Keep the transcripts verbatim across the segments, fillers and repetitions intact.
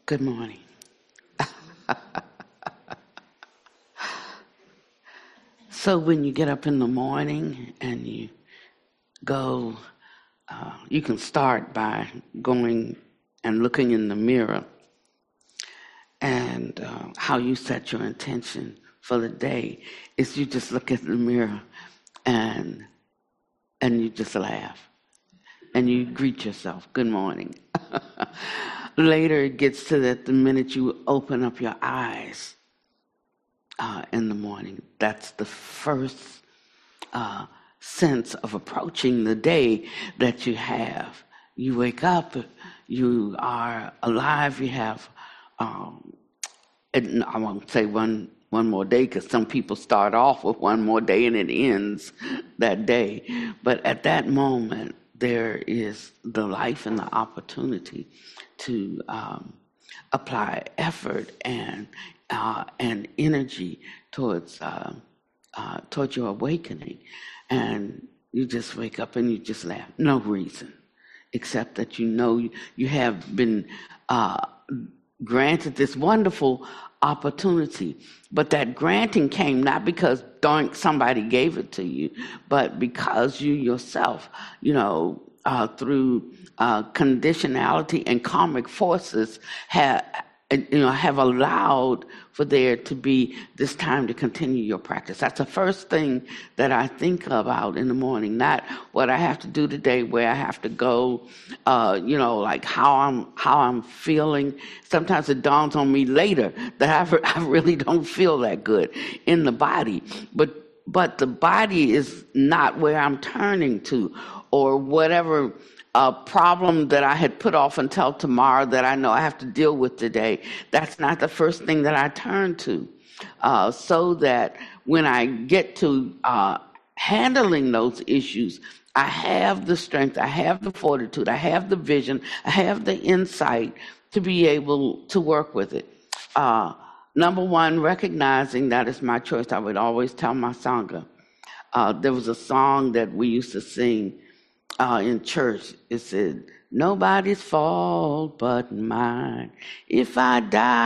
Good morning. So when you get up in the morning and you go, uh, you can start by going and looking in the mirror and uh, how you set your intention for the day is you just look at the mirror and and you just laugh and you greet yourself, good morning. Later it gets to that the minute you open up your eyes uh, in the morning, that's the first uh, sense of approaching the day that you have. You wake up, you are alive, you have, um, and I won't say one one more day because some people start off with one more day and it ends that day. But at that moment, there is the life and the opportunity to um, apply effort and uh, and energy towards uh, uh, towards your awakening, and you just wake up and you just laugh. No reason, except that you know you, you have been uh, granted this wonderful opportunity. But that granting came not because darn somebody gave it to you, but because you yourself, you know, uh, through uh, conditionality and karmic forces have, you know, have allowed for there to be this time to continue your practice. That's the first thing that I think about in the morning, not what I have to do today, where I have to go, uh, you know, like how I'm how I'm feeling. Sometimes it dawns on me later that I, I really don't feel that good in the body, but but the body is not where I'm turning to, or whatever a problem that I had put off until tomorrow that I know I have to deal with today. That's not the first thing that I turn to. Uh, so that when I get to uh, handling those issues, I have the strength, I have the fortitude, I have the vision, I have the insight to be able to work with it. Uh, number one, recognizing that it's my choice. I would always tell my Sangha. Uh, there was a song that we used to sing Uh, in church. It said, nobody's fault but mine. If I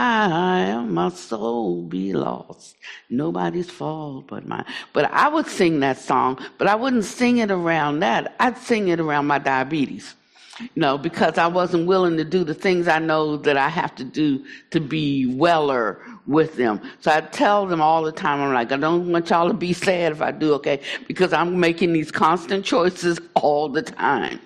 die, my soul be lost. Nobody's fault but mine. But I would sing that song, but I wouldn't sing it around that. I'd sing it around my diabetes, you know, because I wasn't willing to do the things I know that I have to do to be weller with them. So I tell them all the time, I'm like, I don't want y'all to be sad if I do, okay? Because I'm making these constant choices all the time.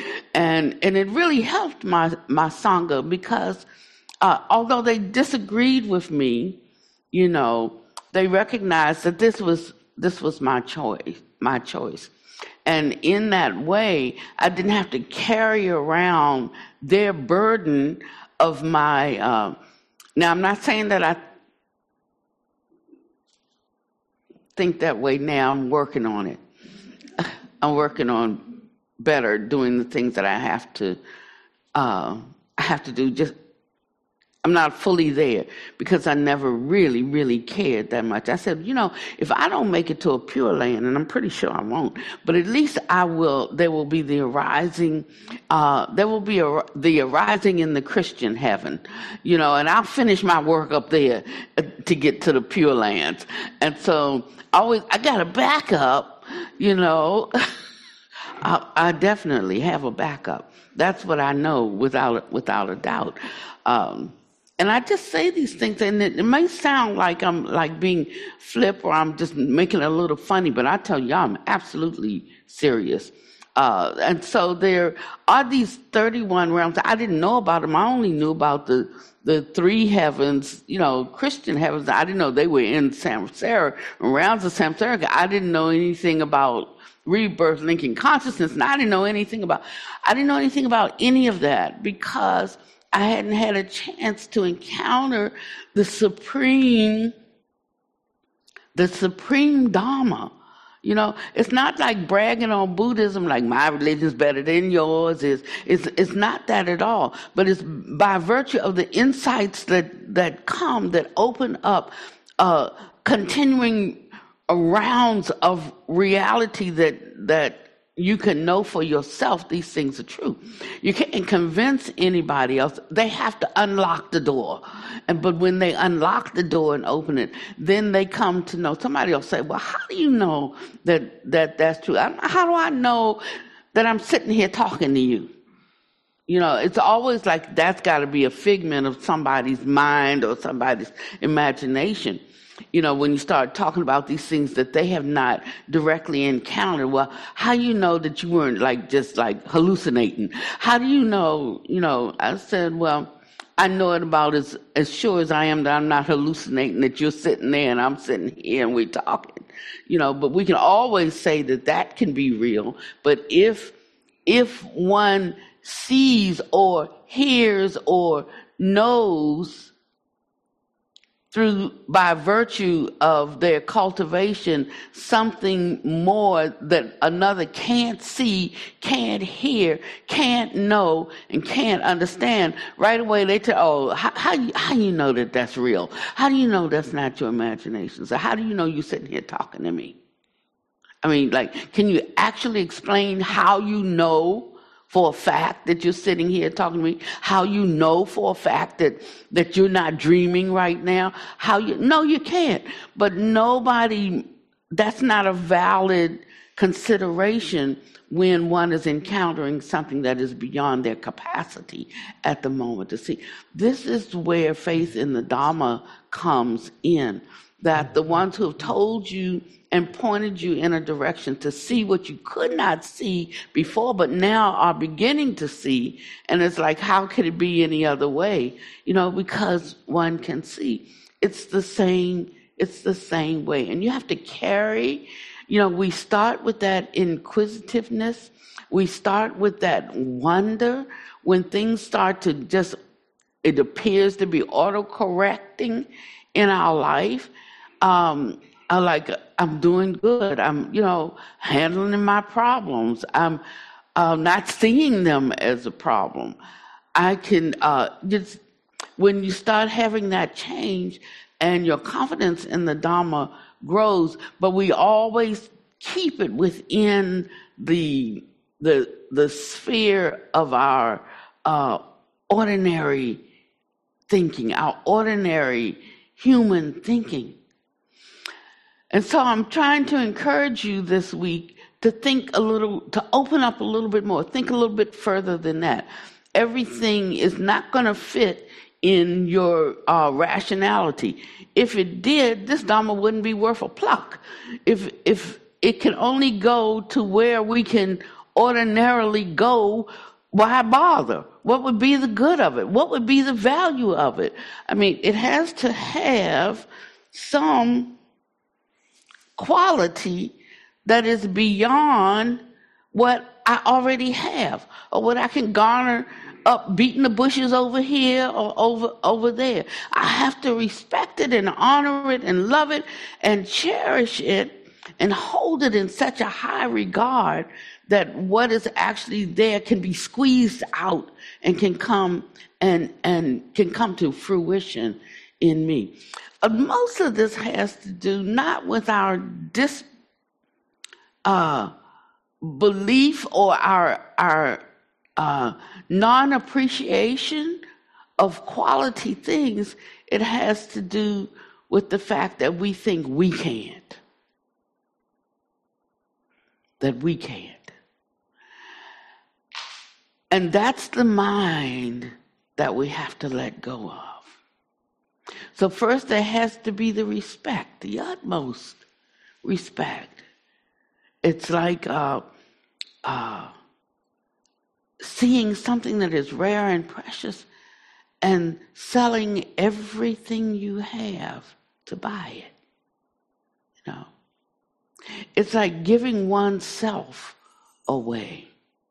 And and it really helped my, my Sangha because uh, although they disagreed with me, you know, they recognized that this was this was my choice, my choice. And in that way, I didn't have to carry around their burden of my, uh, now I'm not saying that I think that way now. I'm working on it. I'm working on better doing the things that I have to, uh, I have to do. Just I'm not fully there because I never really, really cared that much. I said, you know, if I don't make it to a pure land, and I'm pretty sure I won't, but at least I will, there will be the arising, uh, there will be a, the arising in the Christian heaven, you know, and I'll finish my work up there to get to the pure lands. And so always, I got a backup, you know, I, I definitely have a backup. That's what I know without, without a doubt. Um, And I just say these things, and it, it may sound like I'm like being flip or I'm just making it a little funny, but I tell you, I'm absolutely serious. Uh, and so there are these thirty-one realms. I didn't know about them. I only knew about the the three heavens, you know, Christian heavens. I didn't know they were in Samsara, realms of Samsara. I didn't know anything about rebirth, linking consciousness, and I didn't know anything about. I didn't know anything about any of that because I hadn't had a chance to encounter the supreme, the supreme Dharma. You know, it's not like bragging on Buddhism, like my religion's better than yours. It's, it's, it's not that at all. But it's by virtue of the insights that, that come, that open up uh, continuing rounds of reality that that you can know for yourself these things are true. You can't convince anybody else. They have to unlock the door. And but when they unlock the door and open it, then they come to know. Somebody will say, well, how do you know that, that that's true? I, how do I know that I'm sitting here talking to you? You know, it's always like that's got to be a figment of somebody's mind or somebody's imagination. You know, when you start talking about these things that they have not directly encountered, well, how do you know that you weren't like just like hallucinating? How do you know, you know, I said, well, I know it about as, as sure as I am that I'm not hallucinating, that you're sitting there and I'm sitting here and we're talking, you know, but we can always say that that can be real. But if, if one sees or hears or knows through by virtue of their cultivation something more that another can't see, can't hear, can't know, and can't understand, right away they tell, oh, how, how, you, how you know that that's real? How do you know that's not your imagination? So how do you know you're sitting here talking to me? I mean, like, can you actually explain how you know for a fact that you're sitting here talking to me? How you know for a fact that, that you're not dreaming right now? How you, no, you can't. But nobody, that's not a valid consideration when one is encountering something that is beyond their capacity at the moment to see. This is where faith in the Dhamma comes in, that the ones who have told you and pointed you in a direction to see what you could not see before, but now are beginning to see. And it's like, how could it be any other way? You know, because one can see. It's the same, it's the same way. And you have to carry, you know, we start with that inquisitiveness. We start with that wonder when things start to just, it appears to be auto-correcting in our life. Um, I like, I'm doing good. I'm, you know, handling my problems. I'm uh, not seeing them as a problem. I can, uh, just, when you start having that change and your confidence in the Dhamma grows, but we always keep it within the, the, the sphere of our uh, ordinary thinking, our ordinary human thinking. And so I'm trying to encourage you this week to think a little, to open up a little bit more, think a little bit further than that. Everything is not going to fit in your uh, rationality. If it did, this Dhamma wouldn't be worth a pluck. If, if it can only go to where we can ordinarily go, why bother? What would be the good of it? What would be the value of it? I mean, it has to have some quality that is beyond what I already have or what I can garner up beating the bushes over here or over over there. I have to respect it and honor it and love it and cherish it and hold it in such a high regard that what is actually there can be squeezed out and can come and and can come to fruition in me. Uh, most of this has to do not with our dis uh, belief or our our uh, non-appreciation of quality things. It has to do with the fact that we think we can't, that we can't, and that's the mind that we have to let go of. So first there has to be the respect, the utmost respect. It's like uh, uh, seeing something that is rare and precious and selling everything you have to buy it. You know, it's like giving oneself away.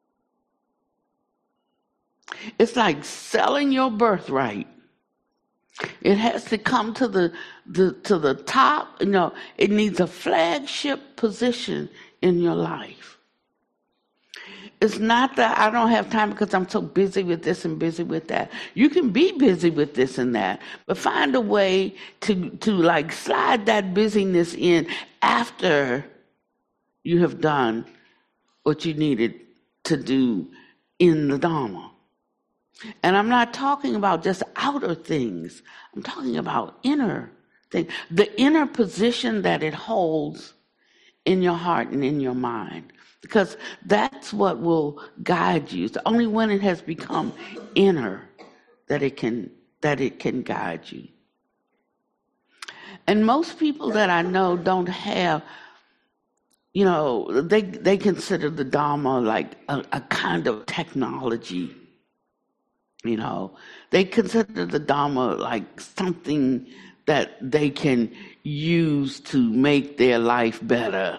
It's like selling your birthright. It has to come to the, the to the top. You know, it needs a flagship position in your life. It's not that I don't have time because I'm so busy with this and busy with that. You can be busy with this and that, but find a way to to like slide that busyness in after you have done what you needed to do in the Dharma. And I'm not talking about just outer things. I'm talking about inner things. The inner position that it holds in your heart and in your mind. Because that's what will guide you. It's only when it has become inner that it can that it can guide you. And most people that I know don't have, you know, they they consider the Dharma like a, a kind of technology. You know, they consider the Dharma like something that they can use to make their life better.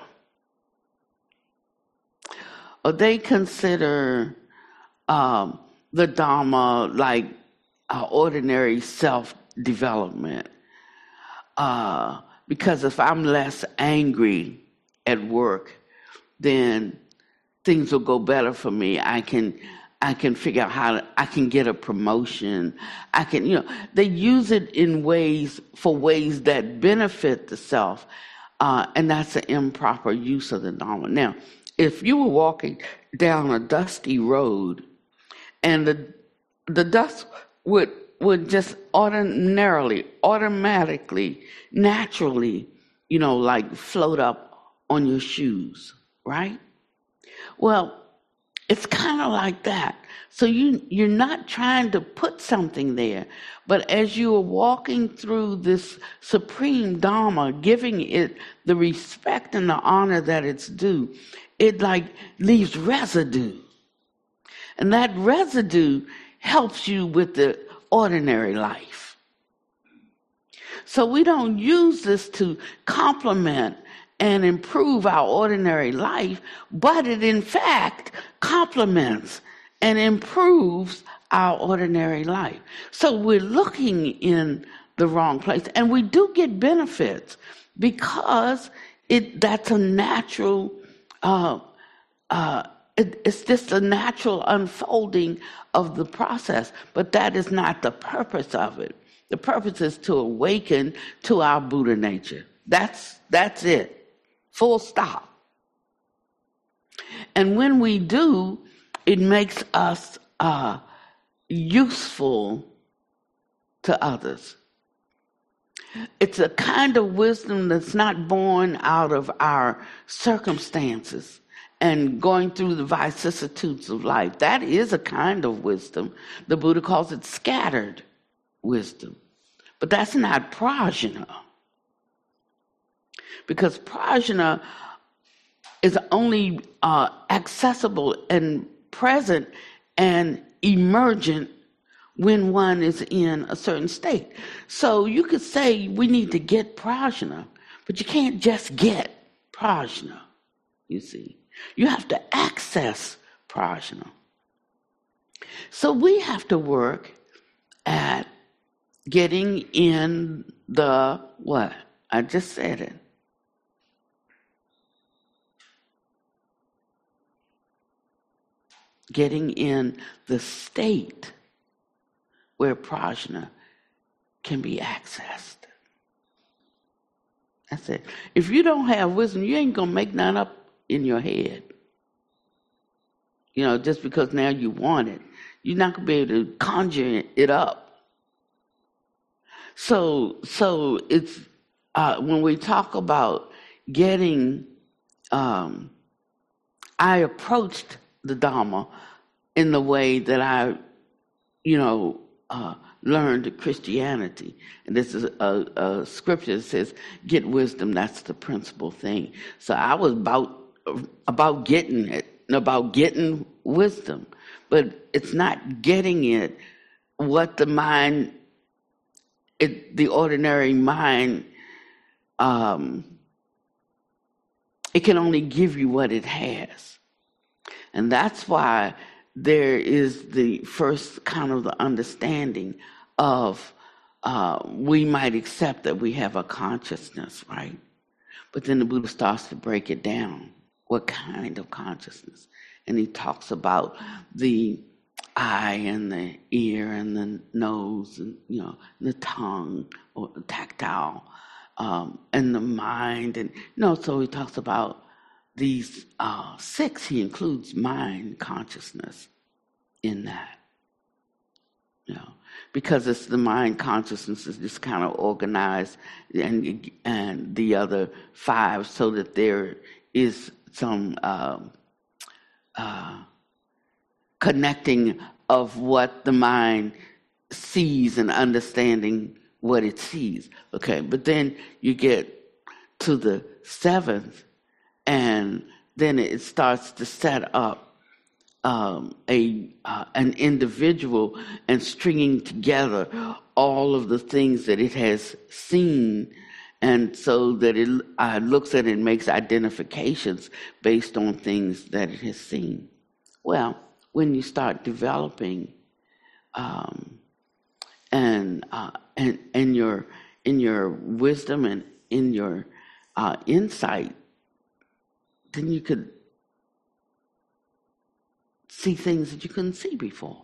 Or they consider um, the Dharma like uh, ordinary self-development. Uh, because if I'm less angry at work, then things will go better for me. I can I can figure out how to, I can get a promotion. I can, you know, they use it in ways, for ways that benefit the self, uh, and that's an improper use of the Dharma. Now, if you were walking down a dusty road and the the dust would would just ordinarily, automatically, naturally, you know, like float up on your shoes, right? Well, it's kind of like that. So you, you're not trying to put something there, but as you are walking through this supreme Dharma, giving it the respect and the honor that it's due, it like leaves residue. And that residue helps you with the ordinary life. So we don't use this to complement and improve our ordinary life, but it in fact complements and improves our ordinary life. So we're looking in the wrong place, and we do get benefits because it that's a natural, uh, uh, it, it's just a natural unfolding of the process, but that is not the purpose of it. The purpose is to awaken to our Buddha nature. That's that's it. Full stop. And when we do, it makes us uh, useful to others. It's a kind of wisdom that's not born out of our circumstances and going through the vicissitudes of life. That is a kind of wisdom. The Buddha calls it scattered wisdom. But that's not prajna. Because prajna is only uh, accessible and present and emergent when one is in a certain state. So you could say we need to get prajna, but you can't just get prajna, you see. You have to access prajna. So we have to work at getting in the what? I just said it. Getting in the state where prajna can be accessed. That's it. If you don't have wisdom, you ain't going to make none up in your head. You know, just because now you want it. You're not going to be able to conjure it up. So, so it's, uh, when we talk about getting, um, I approached the Dharma in the way that I, you know, uh, learned Christianity. And this is a, a scripture that says, get wisdom, that's the principal thing. So I was about, about getting it, about getting wisdom. But it's not getting it what the mind, it, the ordinary mind, um, it can only give you what it has. And that's why there is the first kind of the understanding of uh, we might accept that we have a consciousness, right? But then the Buddha starts to break it down. What kind of consciousness? And he talks about the eye and the ear and the nose and, you know, the tongue or the tactile um, and the mind. And, you know, so he talks about these uh, six, he includes mind consciousness in that. You know, because it's the mind consciousness is just kind of organized, and and the other five, so that there is some um, uh, connecting of what the mind sees and understanding what it sees. Okay, but then you get to the seventh, and then it starts to set up Um, a uh, an individual and stringing together all of the things that it has seen, and so that it uh, looks at it and makes identifications based on things that it has seen. Well, when you start developing um, and uh, and in your in your wisdom and in your uh, insight, then you could see things that you couldn't see before.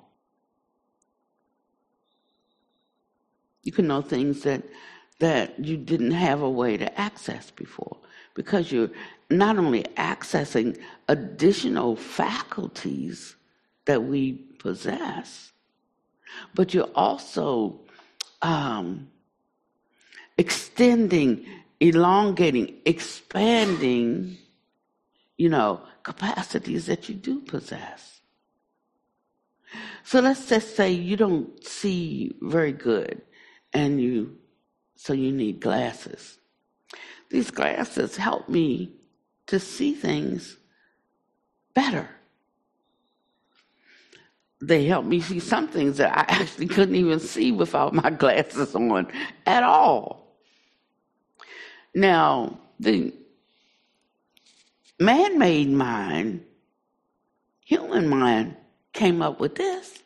You can know things that that you didn't have a way to access before, because you're not only accessing additional faculties that we possess, but you're also um, extending, elongating, expanding, you know, capacities that you do possess. So let's just say you don't see very good, and you, so you need glasses. These glasses help me to see things better. They help me see some things that I actually couldn't even see without my glasses on at all. Now, the man-made mind, human mind, came up with this.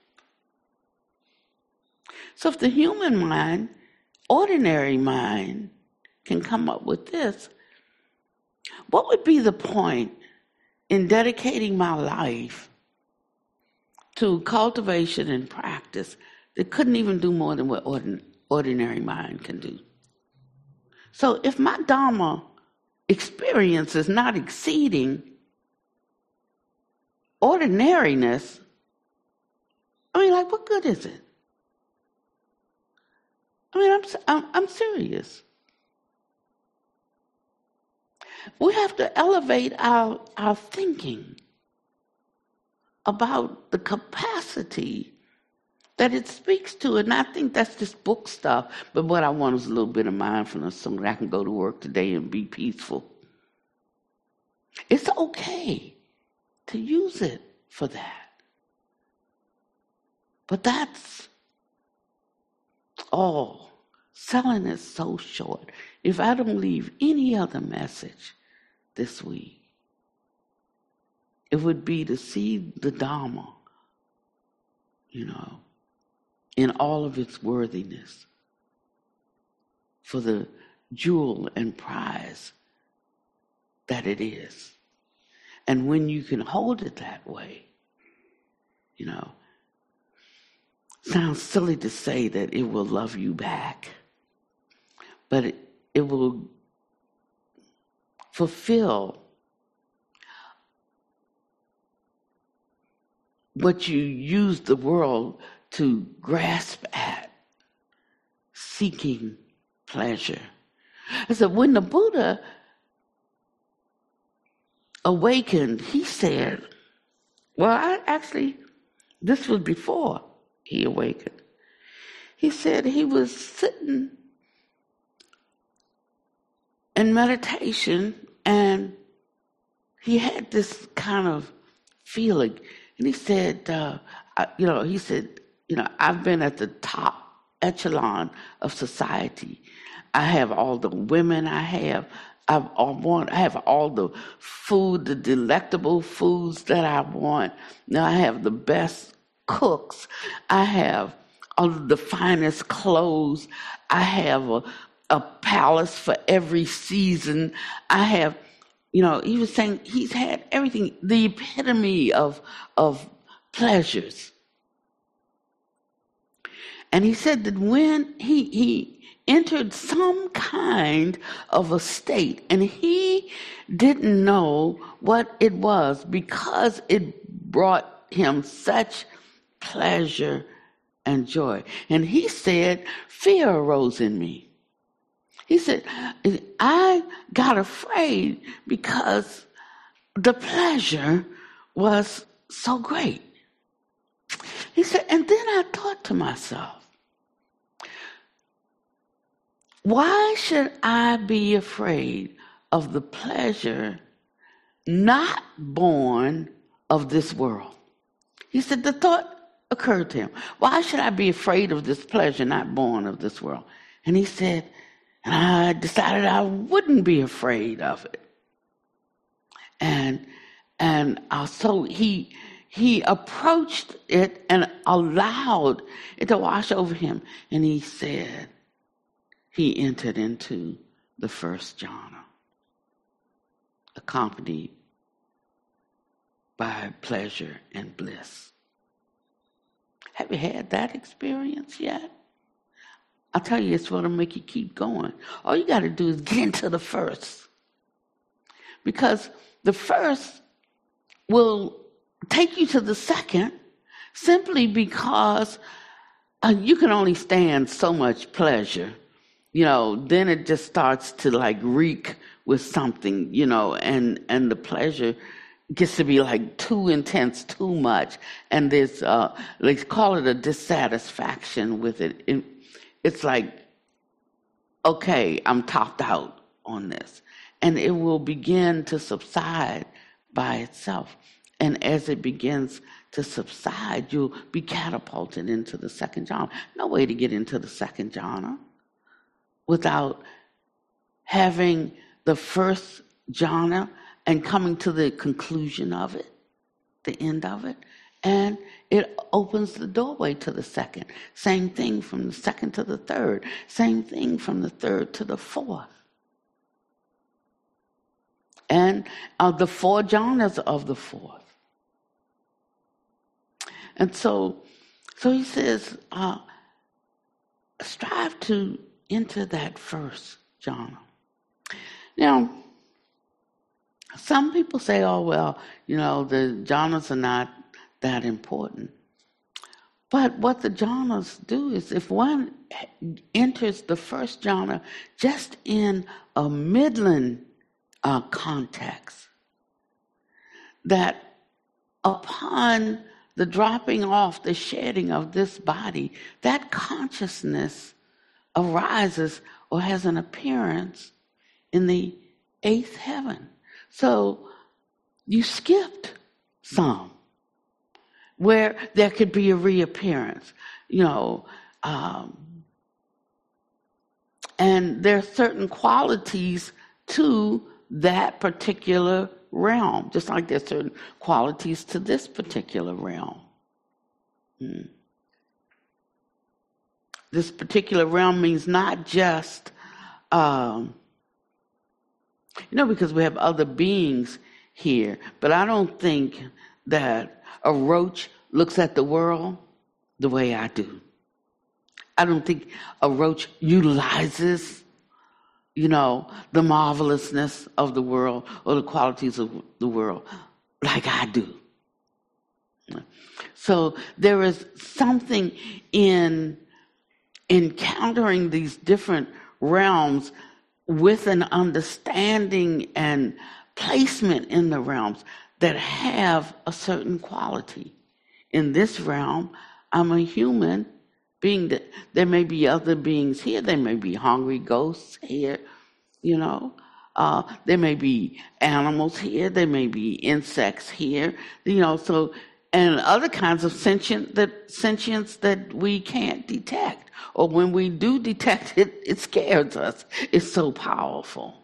So if the human mind, ordinary mind, can come up with this, what would be the point in dedicating my life to cultivation and practice that couldn't even do more than what ordin- ordinary mind can do? So if my Dharma experience is not exceeding ordinariness, I mean, like, what good is it? I mean, I'm, I'm, I'm serious. We have to elevate our, our thinking about the capacity that it speaks to. And I think that's just book stuff. But what I want is a little bit of mindfulness so that I can go to work today and be peaceful. It's okay to use it for that. But that's all. Selling is so short. If I don't leave any other message this week, it would be to see the Dharma, you know, in all of its worthiness, for the jewel and prize that it is. And when you can hold it that way, you know, sounds silly to say that it will love you back, but it, it will fulfill what you use the world to grasp at, seeking pleasure. I said, when the Buddha awakened, he said, well, I actually, this was before he awakened. He said he was sitting in meditation, and he had this kind of feeling. And he said, uh, I, you know, he said, you know, I've been at the top echelon of society. I have all the women I have. I've all want, I have all the food, the delectable foods that I want. Now I have the best cooks. I have all of the finest clothes. I have a, a palace for every season. I have, you know, he was saying he's had everything, the epitome of, of pleasures. And he said that when he, he entered some kind of a state, and he didn't know what it was because it brought him such pleasure and joy. And he said, fear arose in me. He said, I got afraid because the pleasure was so great. He said, and then I thought to myself, why should I be afraid of the pleasure not born of this world? He said, the thought occurred to him, why should I be afraid of this pleasure not born of this world? And he said, and I decided I wouldn't be afraid of it. And and uh, so he he approached it and allowed it to wash over him. And he said he entered into the first jhana, accompanied by pleasure and bliss. Have you had that experience yet? I'll tell you, it's going to make you keep going. All you got to do is get into the first. Because the first will take you to the second simply because uh, you can only stand so much pleasure. You know, then it just starts to like reek with something, you know, and, and the pleasure gets to be like too intense, too much. And there's, uh, let's call it a dissatisfaction with it. it It's like, okay, I'm topped out on this. And it will begin to subside by itself. And as it begins to subside, you'll be catapulted into the second jhana. No way to get into the second jhana without having the first jhana and coming to the conclusion of it, the end of it. And it opens the doorway to the second. Same thing from the second to the third. Same thing from the third to the fourth. And uh, the four jhanas of the fourth. And so, so he says, uh, strive to enter that first jhana. Now, some people say, oh, well, you know, the jhanas are not that important. But what the jhanas do is if one enters the first jhana just in a midland uh, context, that upon the dropping off, the shedding of this body, that consciousness arises or has an appearance in the eighth heaven. So you skipped some, where there could be a reappearance, you know, um, and there are certain qualities to that particular realm, just like there's certain qualities to this particular realm. Hmm. This particular realm means not just, um, you know, because we have other beings here, but I don't think that a roach looks at the world the way I do. I don't think a roach utilizes, you know, the marvelousness of the world or the qualities of the world like I do. So there is something in encountering these different realms with an understanding and placement in the realms that have a certain quality. In this realm, I'm a human being. That there may be other beings here. There may be hungry ghosts here, you know. Uh, there may be animals here. There may be insects here, you know. So, and other kinds of sentient that sentience that we can't detect, or when we do detect it, it scares us. It's so powerful,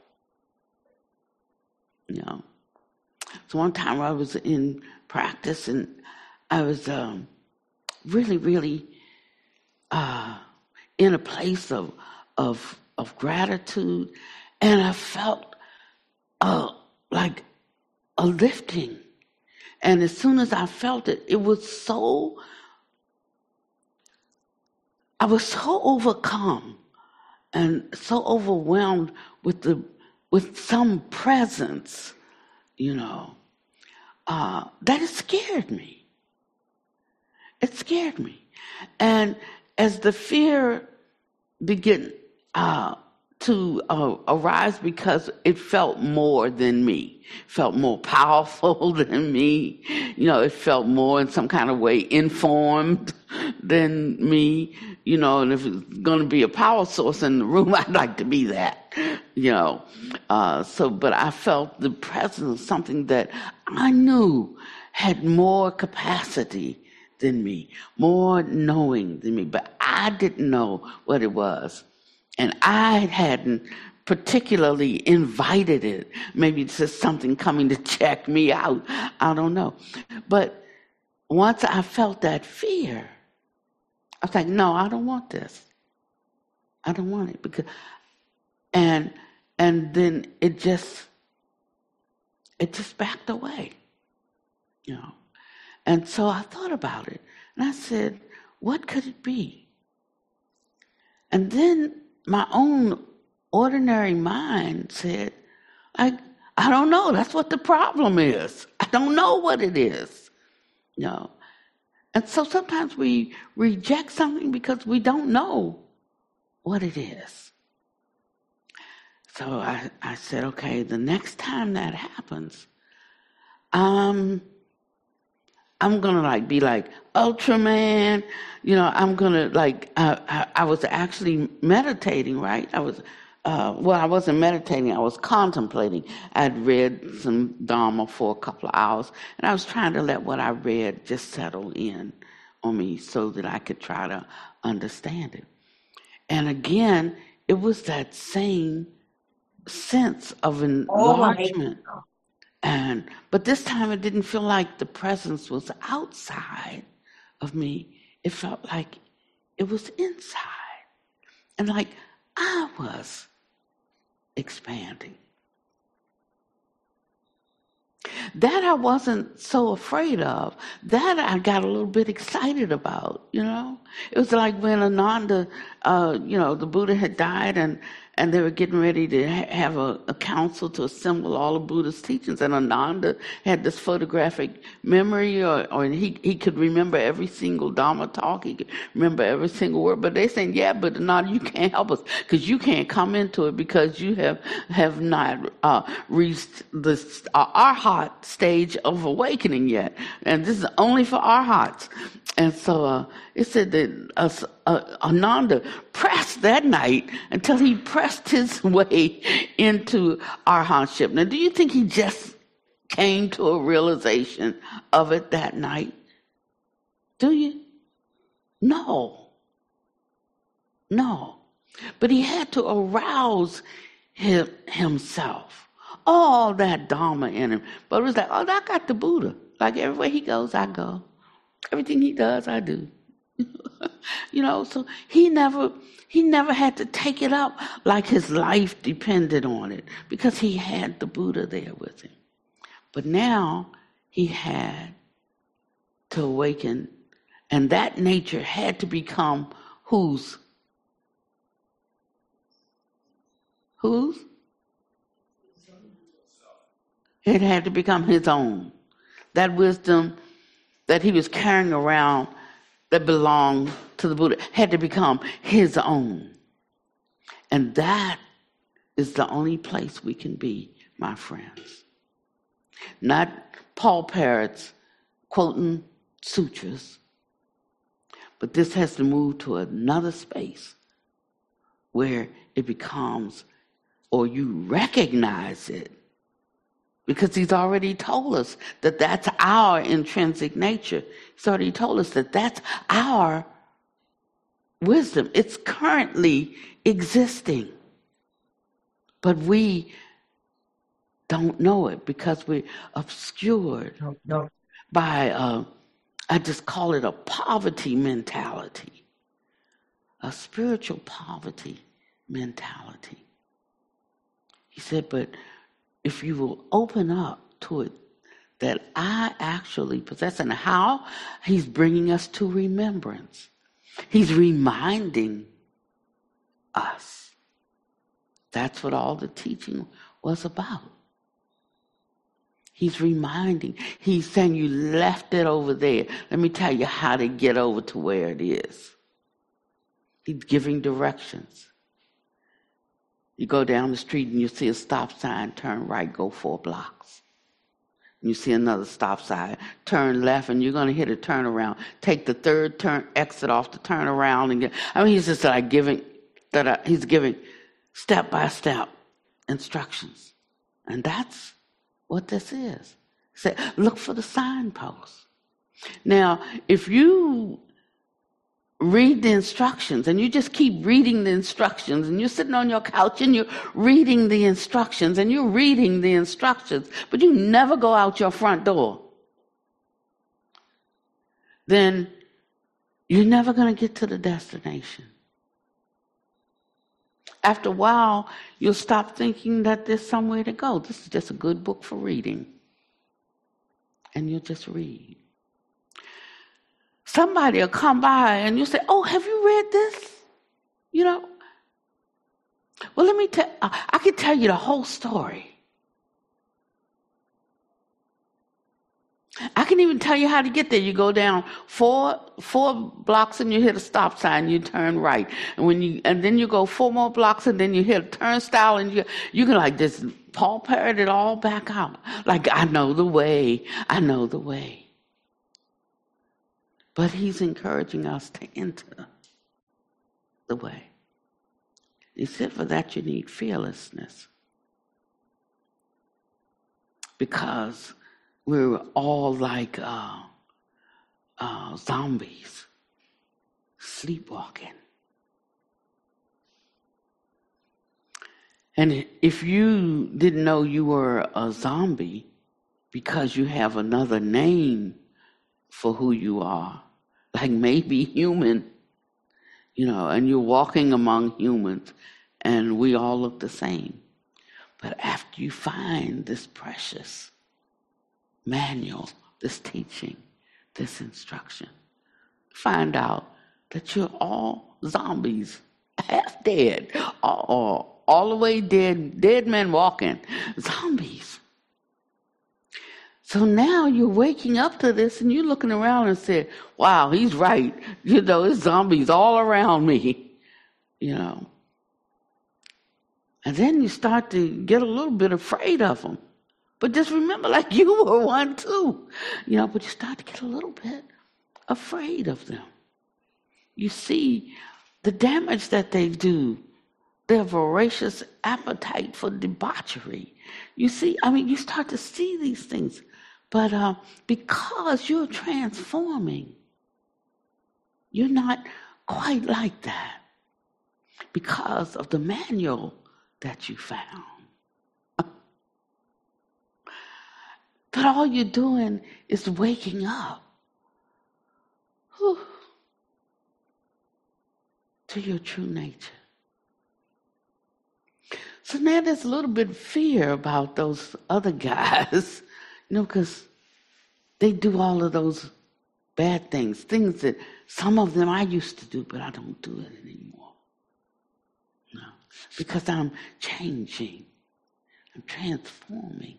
you know. So one time I was in practice and I was um, really, really uh, in a place of of of gratitude, and I felt uh, like a lifting. And as soon as I felt it, it was so I was so overcome and so overwhelmed with the with some presence, you know, uh, that it scared me. It scared me. And as the fear began uh, to uh, arise, because it felt more than me, felt more powerful than me, you know, it felt more in some kind of way informed than me, you know, and if it's going to be a power source in the room, I'd like to be that, you know. Uh, so, but I felt the presence of something that I knew had more capacity than me, more knowing than me, but I didn't know what it was. And I hadn't particularly invited it. Maybe it's just something coming to check me out. I don't know. But once I felt that fear, I was like, no, I don't want this. I don't want it. Because, and and then it just, it just backed away, you know. And so I thought about it. And I said, what could it be? And then my own ordinary mind said, I, I don't know. That's what the problem is. I don't know what it is. You know? And so sometimes we reject something because we don't know what it is. So I, I said, okay, the next time that happens, um, I'm going to like be like Ultraman, you know, I'm going to like, uh, I, I was actually meditating, right? I was, uh, well, I wasn't meditating, I was contemplating. I'd read some Dharma for a couple of hours, and I was trying to let what I read just settle in on me so that I could try to understand it. And again, it was that same sense of enlargement. Oh, and but this time it didn't feel like the presence was outside of me. It felt like it was inside. And like I was expanding. That I wasn't so afraid of. That I got a little bit excited about, you know. It was like when Ananda, uh, you know, the Buddha had died, and, and they were getting ready to ha- have a, a council to assemble all of Buddha's teachings. And Ananda had this photographic memory, or, or he, he could remember every single Dharma talk. He could remember every single word. But they saying, yeah, but Ananda, you can't help us because you can't come into it because you have, have not uh, reached this, uh, our heart stage of awakening yet. And this is only for our hearts. And so uh, it said that uh, uh, Ananda pressed that night until he pressed his way into arhatship. Now, do you think he just came to a realization of it that night? Do you? No. No. But he had to arouse him, himself. All that Dharma in him. But it was like, oh, I got the Buddha. Like everywhere he goes, I go. Everything he does, I do. You know, so he never he never had to take it up like his life depended on it because he had the Buddha there with him. But now he had to awaken, and that nature had to become whose? Whose? It had to become his own. That wisdom that he was carrying around that belonged to the Buddha had to become his own. And that is the only place we can be, my friends. Not Paul Parrott's quoting sutras, but this has to move to another space where it becomes, or you recognize it, because he's already told us that that's our intrinsic nature. He's already told us that that's our wisdom. It's currently existing. But we don't know it because we're obscured no, no. by, uh, I just call it a poverty mentality, a spiritual poverty mentality. He said, but if you will open up to it, that I actually possess, and how he's bringing us to remembrance. He's reminding us. That's what all the teaching was about. He's reminding. He's saying you left it over there. Let me tell you how to get over to where it is. He's giving directions. You go down the street and you see a stop sign, turn right, go four blocks. You see another stop sign, turn left, and you're going to hit a turnaround. Take the third turn, exit off the turnaround. And get, I mean, he's just like giving, that he's giving step by step instructions. And that's what this is. Say, look for the signposts. Now, if you read the instructions and you just keep reading the instructions and you're sitting on your couch and you're reading the instructions and you're reading the instructions, but you never go out your front door, then you're never going to get to the destination. After a while, you'll stop thinking that there's somewhere to go. This is just a good book for reading. And you'll just read. Somebody will come by and you'll say, oh, have you read this? You know? Well, let me tell, I can tell you the whole story. I can even tell you how to get there. You go down four four blocks and you hit a stop sign. You turn right, and when you and then you go four more blocks and then you hit a turnstile, and you you can like just Paul parrot it all back out. Like I know the way. I know the way. But he's encouraging us to enter the way. He said, for that you need fearlessness, because we're all like uh, uh, zombies, sleepwalking. And if you didn't know you were a zombie because you have another name for who you are, like maybe human, you know, and you're walking among humans and we all look the same. But after you find this precious manual, this teaching, this instruction, find out that you're all zombies, half dead, all, all the way dead, dead men walking, zombies. So now you're waking up to this and you're looking around and say, wow, he's right. You know, it's zombies all around me, you know. And then you start to get a little bit afraid of them. But just remember, like you were one too, you know, but you start to get a little bit afraid of them. You see the damage that they do, their voracious appetite for debauchery. You see, I mean, you start to see these things. But uh, because you're transforming, you're not quite like that because of the manual that you found. But all you're doing is waking up whew, to your true nature. So now there's a little bit of fear about those other guys, you know, because they do all of those bad things, things that some of them I used to do, but I don't do it anymore. No, because I'm changing. I'm transforming.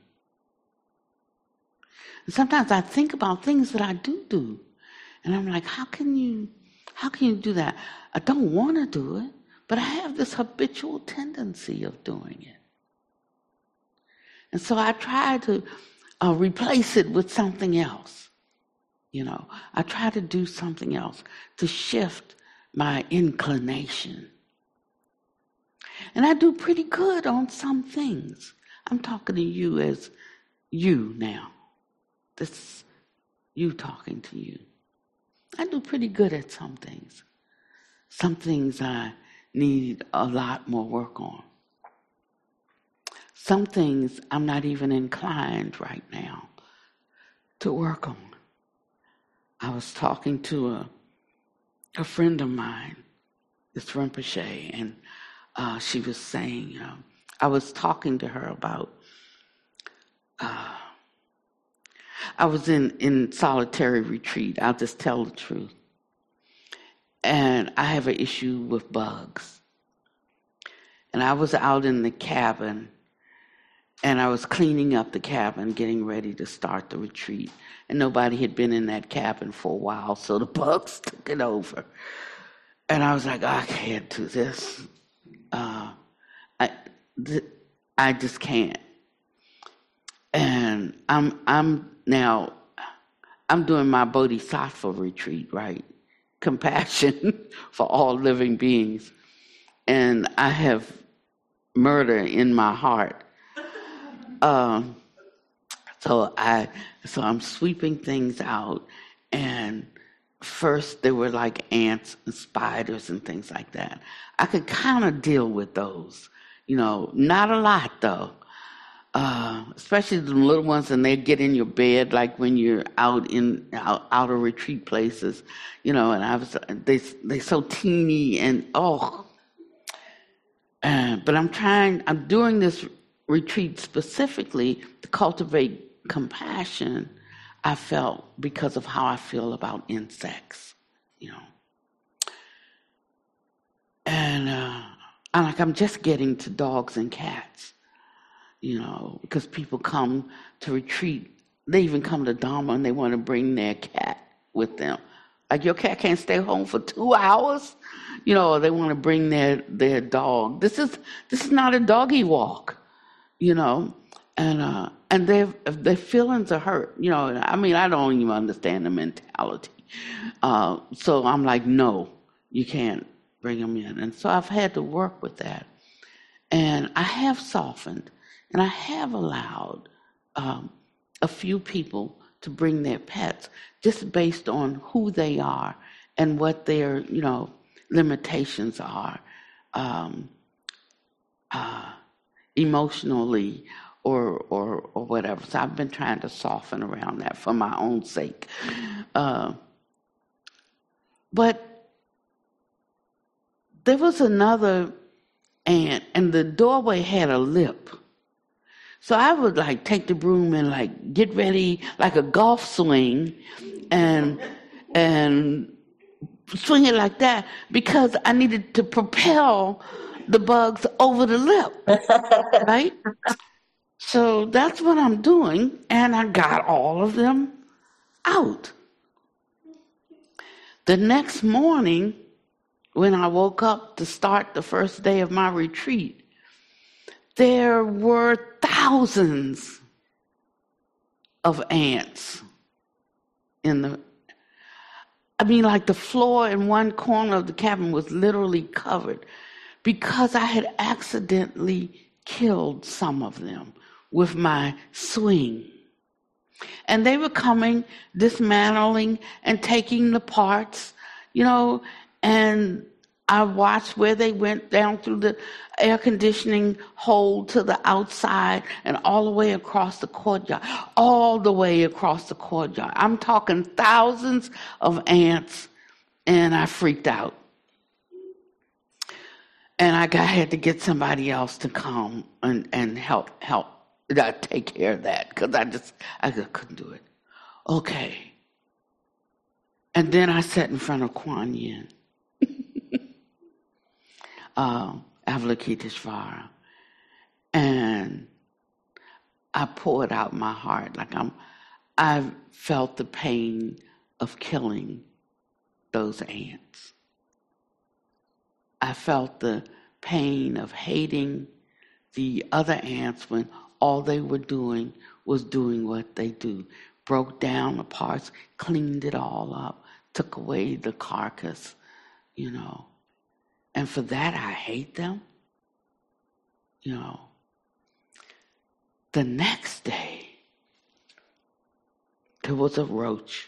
And sometimes I think about things that I do do, and I'm like, how can you, how can you do that? I don't want to do it, but I have this habitual tendency of doing it. And so I try to uh, replace it with something else. You know, I try to do something else to shift my inclination. And I do pretty good on some things. I'm talking to you as you now. This is you talking to you. I do pretty good at some things. Some things I need a lot more work on. Some things I'm not even inclined right now to work on. I was talking to a, a friend of mine, this Rinpoche, and uh, she was saying, uh, I was talking to her about, uh, I was in, in solitary retreat. I'll just tell the truth. and I have an issue with bugs. And I was out in the cabin, and I was cleaning up the cabin, getting ready to start the retreat. And nobody had been in that cabin for a while, so the bugs took it over. And I was like, I can't do this. Uh, I, th- I just can't. And I'm, I'm now, I'm doing my Bodhisattva retreat, right? Compassion for all living beings. And I have murder in my heart. Um, so I, so I'm sweeping things out, and first they were like ants and spiders and things like that. I could kind of deal with those, you know, not a lot though. Uh, especially the little ones, and they get in your bed, like when you're out in out, outer retreat places, you know. And I was they they so teeny and oh. Uh, but I'm trying. I'm doing this retreat specifically to cultivate compassion. I felt because of how I feel about insects, you know. And uh, I'm like I'm just getting to dogs and cats. You know, because people come to retreat. They even come to Dharma and they want to bring their cat with them. Like, your cat can't stay home for two hours? You know, they want to bring their, their dog. This is this is not a doggy walk, you know. And uh, and their their feelings are hurt. You know, I mean, I don't even understand the mentality. Uh, so I'm like, no, you can't bring them in. And so I've had to work with that. And I have softened. And I have allowed um, a few people to bring their pets just based on who they are and what their, you know, limitations are, um, uh, emotionally or, or or whatever. So I've been trying to soften around that for my own sake. Uh, but there was another ant, and the doorway had a lip. So I would like take the broom and like get ready like a golf swing and and swing it like that because I needed to propel the bugs over the lip, right? So that's what I'm doing, and I got all of them out. The next morning, when I woke up to start the first day of my retreat, there were thousands of ants in the, I mean, like the floor in one corner of the cabin was literally covered because I had accidentally killed some of them with my swing. And they were coming, dismantling and taking the parts, you know, and I watched where they went down through the air conditioning hole to the outside and all the way across the courtyard, all the way across the courtyard. I'm talking thousands of ants, and I freaked out. And I got, had to get somebody else to come and, and help, help uh, take care of that because I just, I just couldn't do it. Okay. And then I sat in front of Kuan Yin. Uh, Avalokiteshvara, and I poured out my heart like I'm. I felt the pain of killing those ants. I felt the pain of hating the other ants when all they were doing was doing what they do: broke down the parts, cleaned it all up, took away the carcass, you know. And for that, I hate them. You know, the next day, there was a roach.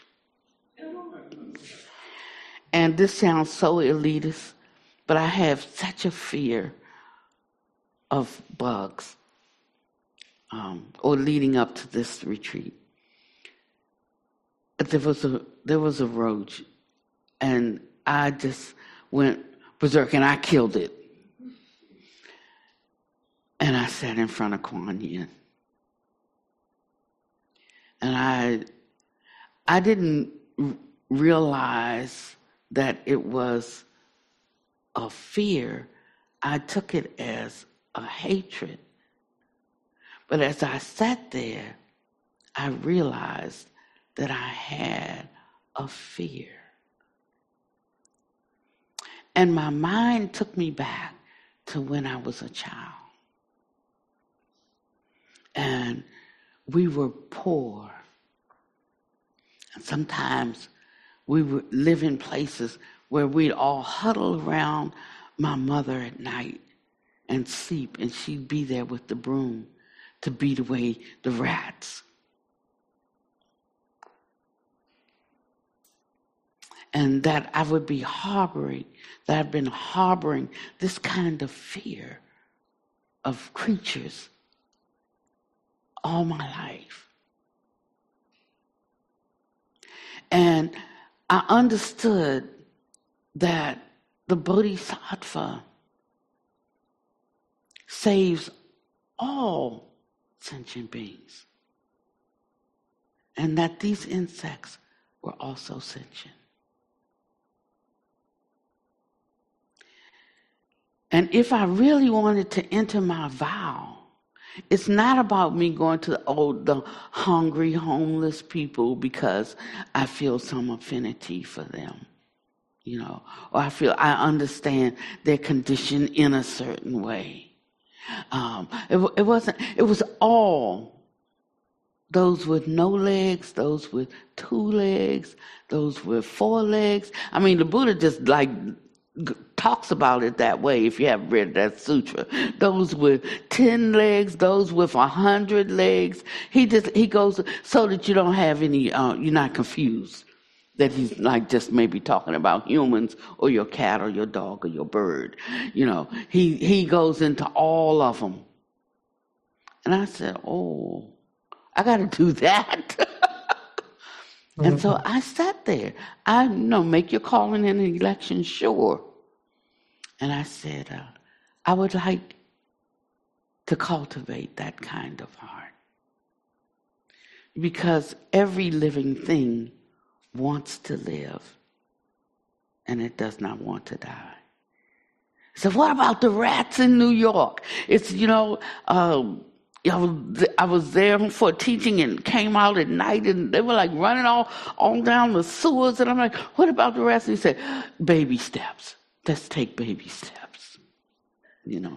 And this sounds so elitist, but I have such a fear of bugs, um, or leading up to this retreat. But there was a there was a roach, and I just went berserk, and I killed it. And I sat in front of Kuan Yin. And I I didn't r- realize that it was a fear, I took it as a hatred. But as I sat there, I realized that I had a fear. And my mind took me back to when I was a child. And we were poor. And sometimes we would live in places where we'd all huddle around my mother at night and sleep, and she'd be there with the broom to beat away the rats. And that I would be harboring, that I've been harboring this kind of fear of creatures all my life. And I understood that the Bodhisattva saves all sentient beings, and that these insects were also sentient. And if I really wanted to enter my vow, it's not about me going to the, oh, the hungry, homeless people because I feel some affinity for them, you know, or I feel I understand their condition in a certain way. Um, it, it wasn't, it was all those with no legs, those with two legs, those with four legs. I mean, the Buddha just like talks about it that way if you haven't read that sutra. Those with ten legs, those with a hundred legs. He just, he goes so that you don't have any, uh, you're not confused that he's like just maybe talking about humans or your cat or your dog or your bird. You know, he, he goes into all of them. And I said, oh, I got to do that. And so I sat there. I, you know, make your calling in an election sure. And I said, uh, I would like to cultivate that kind of heart. Because every living thing wants to live, and it does not want to die. So what about the rats in New York? It's, you know, um, I was, I was there for teaching and came out at night, and they were like running all, all down the sewers. And I'm like, what about the rats? And he said, baby steps. Let's take baby steps, you know.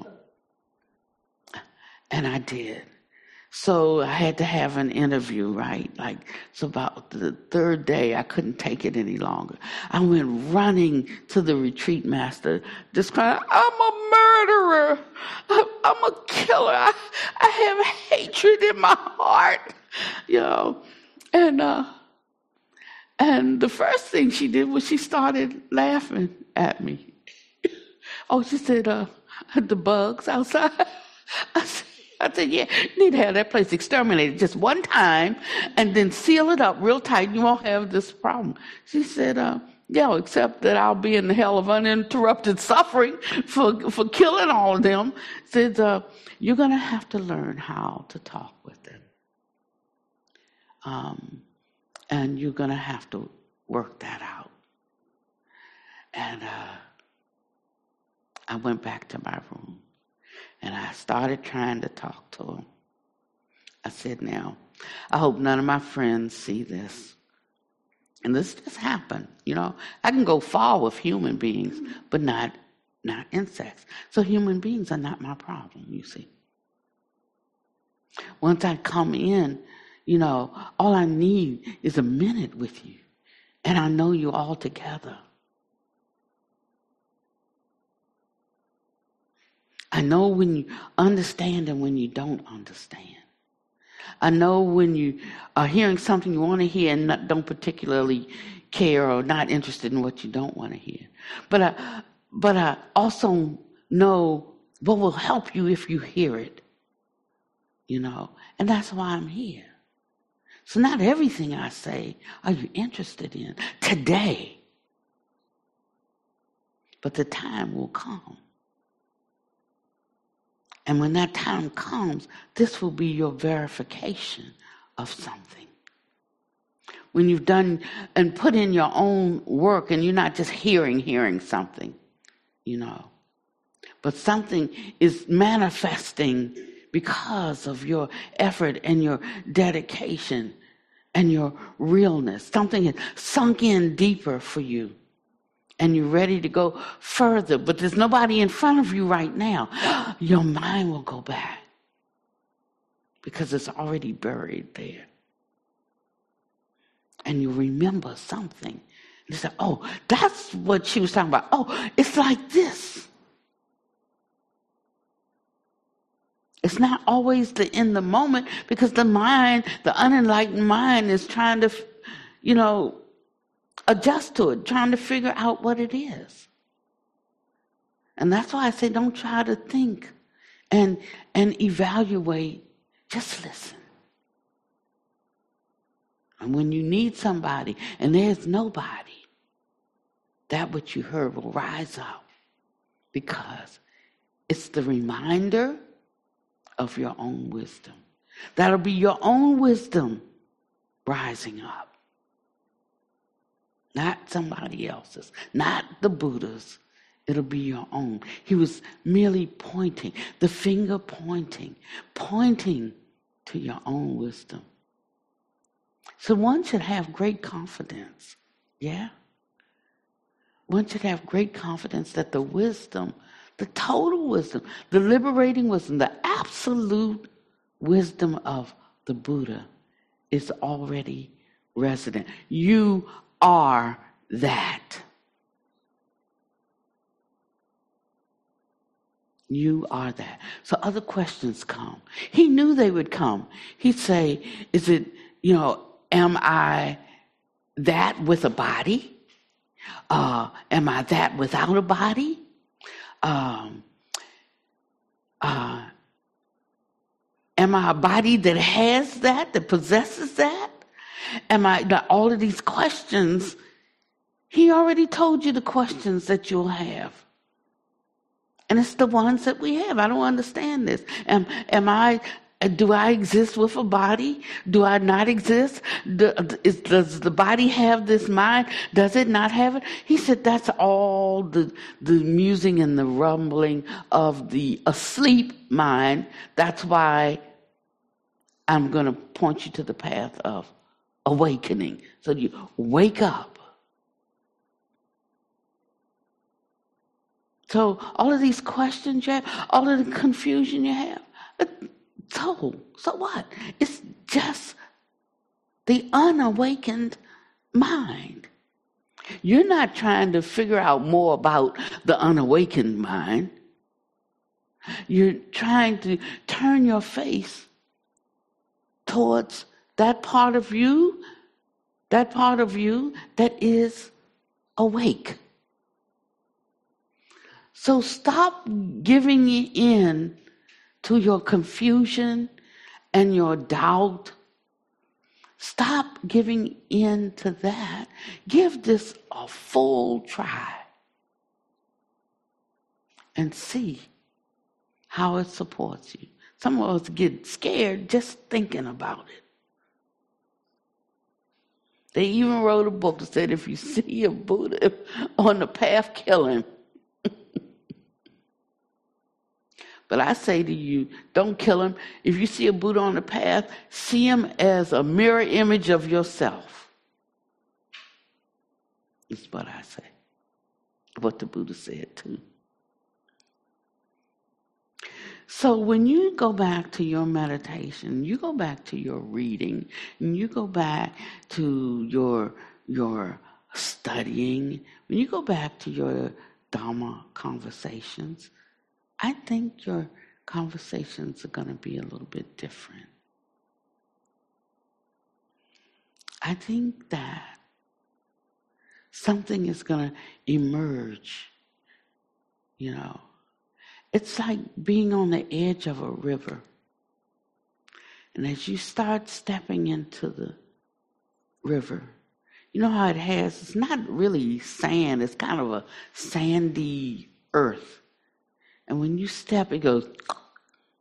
And I did. So I had to have an interview, right? Like, so about the third day, I couldn't take it any longer. I went running to the retreat master, just crying, I'm a murderer. I'm a killer. I, I have hatred in my heart, you know. And, uh, and the first thing she did was she started laughing at me. Oh, she said, uh, the bugs outside. I said, I said, yeah, you need to have that place exterminated just one time and then seal it up real tight. You won't have this problem. She said, uh, yeah, except that I'll be in the hell of uninterrupted suffering for, for killing all of them. Said, uh, you're going to have to learn how to talk with them. Um, and you're going to have to work that out. And uh, I went back to my room. And I started trying to talk to him. I said, now, I hope none of my friends see this. And this just happened, you know. I can go far with human beings, but not, not insects. So human beings are not my problem, you see. Once I come in, you know, all I need is a minute with you. And I know you all together. I know when you understand and when you don't understand. I know when you are hearing something you want to hear and not, don't particularly care or not interested in what you don't want to hear. But I, but I also know what will help you if you hear it, you know, and that's why I'm here. So not everything I say are you interested in today, but the time will come. And when that time comes, this will be your verification of something. when you've done and put in your own work and you're not just hearing, hearing something, you know, but something is manifesting because of your effort and your dedication and your realness. Something has sunk in deeper for you and you're ready to go further, but there's nobody in front of you right now. Your mind will go back because it's already buried there. And you remember something. You say, oh, that's what she was talking about. Oh, it's like this. It's not always the in the moment because the mind, the unenlightened mind is trying to, you know, adjust to it, trying to figure out what it is. And that's why I say don't try to think and and evaluate. Just listen. And when you need somebody and there's nobody, that which you heard will rise up because it's the reminder of your own wisdom. That'll be your own wisdom rising up. Not somebody else's, not the Buddha's. It'll be your own. He was merely pointing, the finger pointing, pointing to your own wisdom. So one should have great confidence, yeah? One should have great confidence that the wisdom, the total wisdom, the liberating wisdom, the absolute wisdom of the Buddha is already resident. You are that. You are that. So other questions come. He knew they would come. He'd say, is it, you know, am I that with a body? Uh, am I that without a body? Um, uh, am I a body that has that, that possesses that? Am I, all of these questions, he already told you the questions that you'll have. And it's the ones that we have. I don't understand this. Am, am I, do I exist with a body? Do I not exist? Do, is, does the body have this mind? Does it not have it? He said that's all the, the musing and the rumbling of the asleep mind. That's why I'm going to point you to the path of awakening. So you wake up. So all of these questions you have, all of the confusion you have, so, so what? It's just the unawakened mind. You're not trying to figure out more about the unawakened mind. You're trying to turn your face towards that part of you, that part of you that is awake. So stop giving in to your confusion and your doubt. Stop giving in to that. Give this a full try and see how it supports you. Some of us get scared just thinking about it. They even wrote a book that said if you see a Buddha on the path, kill him. But I say to you, don't kill him. If you see a Buddha on the path, see him as a mirror image of yourself. That's what I say. What the Buddha said too. So when you go back to your meditation, you go back to your reading, and you go back to your, your studying, when you go back to your Dharma conversations, I think your conversations are going to be a little bit different. I think that something is going to emerge, you know. It's like being on the edge of a river. And as you start stepping into the river, you know how it has, it's not really sand, it's kind of a sandy earth. And when you step, it goes,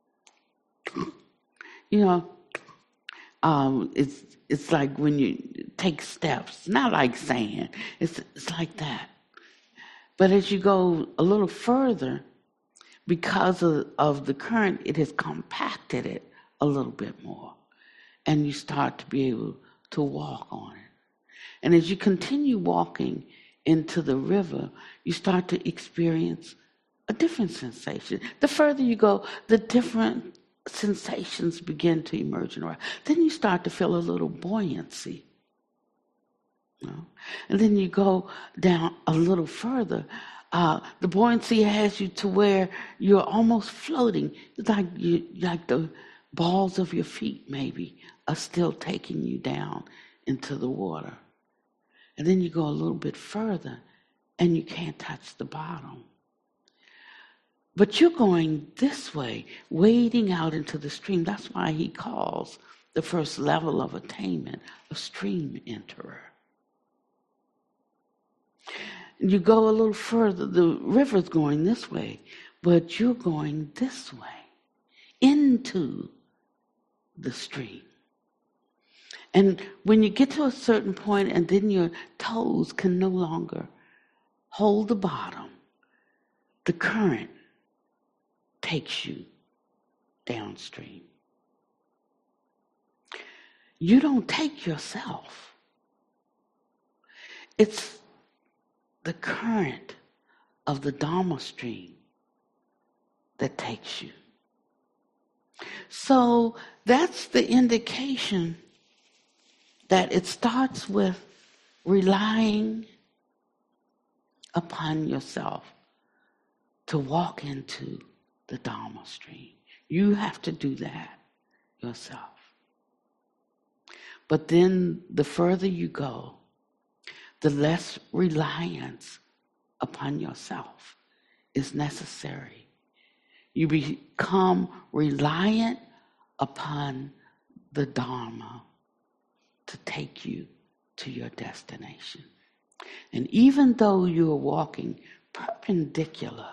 you know, um, it's it's like when you take steps, not like sand. It's, it's like that. But as you go a little further, because of, of the current, it has compacted it a little bit more. And you start to be able to walk on it. And as you continue walking into the river, you start to experience a different sensation. The further you go, the different sensations begin to emerge in the river. Then you start to feel a little buoyancy. You know? And then you go down a little further. Uh, the buoyancy has you to where you're almost floating. It's like you, like the balls of your feet maybe are still taking you down into the water. And then you go a little bit further and you can't touch the bottom. But you're going this way, wading out into the stream. That's why he calls the first level of attainment a stream enterer. You go a little further, the river's going this way, but you're going this way, into the stream. And when you get to a certain point and then your toes can no longer hold the bottom, the current takes you downstream. You don't take yourself. It's the current of the Dharma stream that takes you. So that's the indication that it starts with relying upon yourself to walk into the Dharma stream. You have to do that yourself. But then the further you go, the less reliance upon yourself is necessary. You become reliant upon the Dharma to take you to your destination. And even though you're walking perpendicular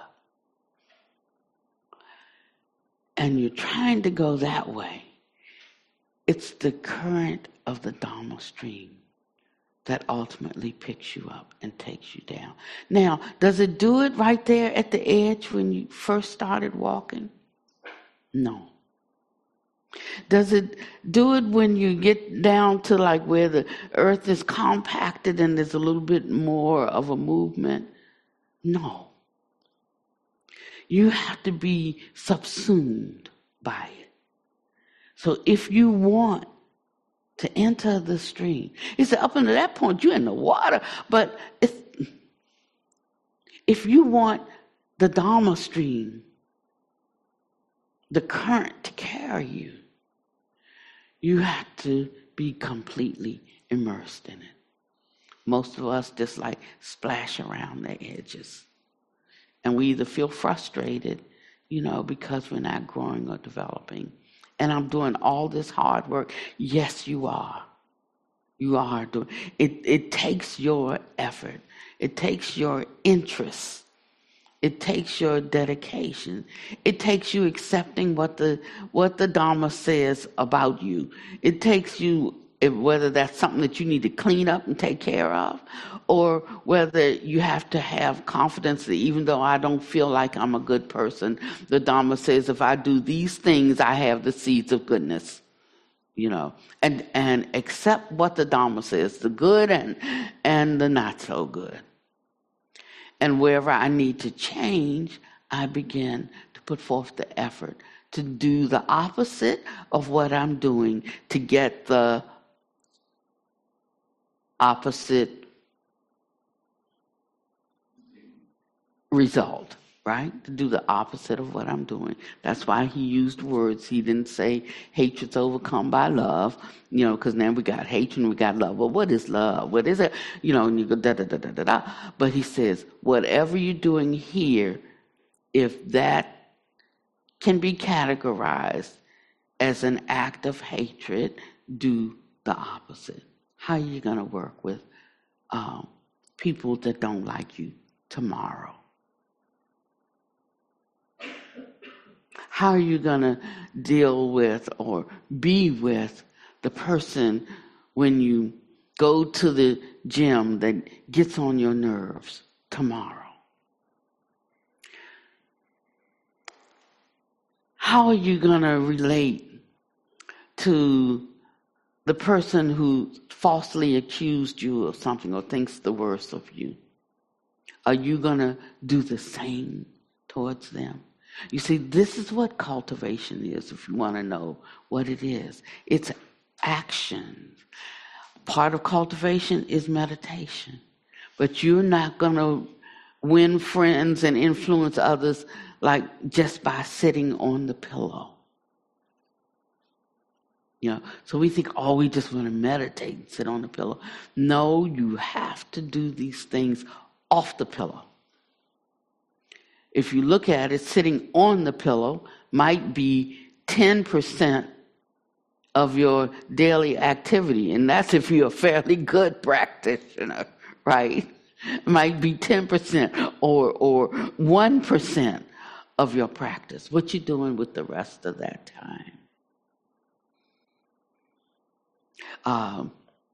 and you're trying to go that way, it's the current of the Dharma stream that ultimately picks you up and takes you down. Now, does it do it right there at the edge when you first started walking? No. Does it do it when you get down to like where the earth is compacted and there's a little bit more of a movement? No. You have to be subsumed by it. So if you want to enter the stream, he said up until that point you're in the water, but it's, if you want the Dharma stream, the current to carry you, you have to be completely immersed in it. Most of us just like splash around the edges. And we either feel frustrated, you know, because we're not growing or developing. And I'm doing all this hard work. Yes, you are. You are doing it. It takes your effort. It takes your interest. It takes your dedication. It takes you accepting what the what the Dharma says about you. It takes you, whether that's something that you need to clean up and take care of, or whether you have to have confidence that even though I don't feel like I'm a good person, the Dharma says if I do these things, I have the seeds of goodness. You know, and, and accept what the Dharma says, the good and and the not so good. And wherever I need to change, I begin to put forth the effort to do the opposite of what I'm doing to get the opposite result, right? To do the opposite of what I'm doing. That's why he used words. He didn't say hatred's overcome by love, you know, because now we got hatred and we got love. Well, what is love? What is it? You know, and you go da da da da da da. But he says, whatever you're doing here, if that can be categorized as an act of hatred, do the opposite. How are you going to work with um, people that don't like you tomorrow? How are you going to deal with or be with the person when you go to the gym that gets on your nerves tomorrow? How are you going to relate to the person who falsely accused you of something or thinks the worst of you? Are you going to do the same towards them? You see, this is what cultivation is, if you want to know what it is. It's action. Part of cultivation is meditation. But you're not going to win friends and influence others like just by sitting on the pillow. You know, so we think, oh, we just want to meditate and sit on the pillow. No, you have to do these things off the pillow. If you look at it, sitting on the pillow might be ten percent of your daily activity. And that's if you're a fairly good practitioner, right? It might be ten percent or, or one percent of your practice. What you doing with the rest of that time? Um,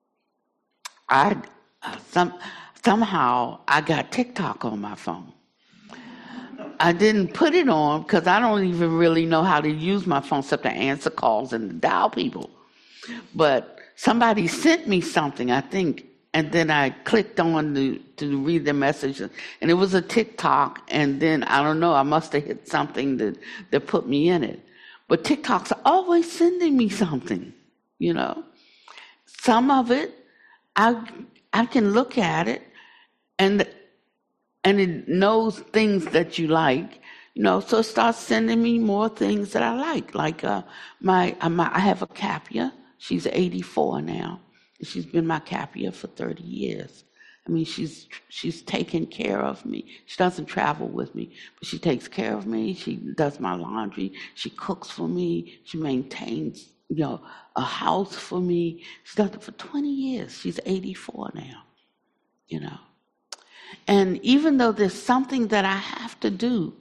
I uh, some somehow I got TikTok on my phone. I didn't put it on because I don't even really know how to use my phone except to answer calls and dial people. But somebody sent me something, I think, and then I clicked on to, to read the message, and it was a TikTok, and then, I don't know, I must have hit something that, that put me in it. But TikTok's always sending me something, you know. Some of it, I I can look at it, and and it knows things that you like, you know, so it starts sending me more things that I like. Like uh, my, uh, my I have a Capia. She's eighty-four now. And she's been my Capia for thirty years. I mean, she's she's taken care of me. She doesn't travel with me, but she takes care of me. She does my laundry. She cooks for me. She maintains, you know, a house for me. She's done it for twenty years. She's eighty-four now, you know. And even though there's something that I have to do,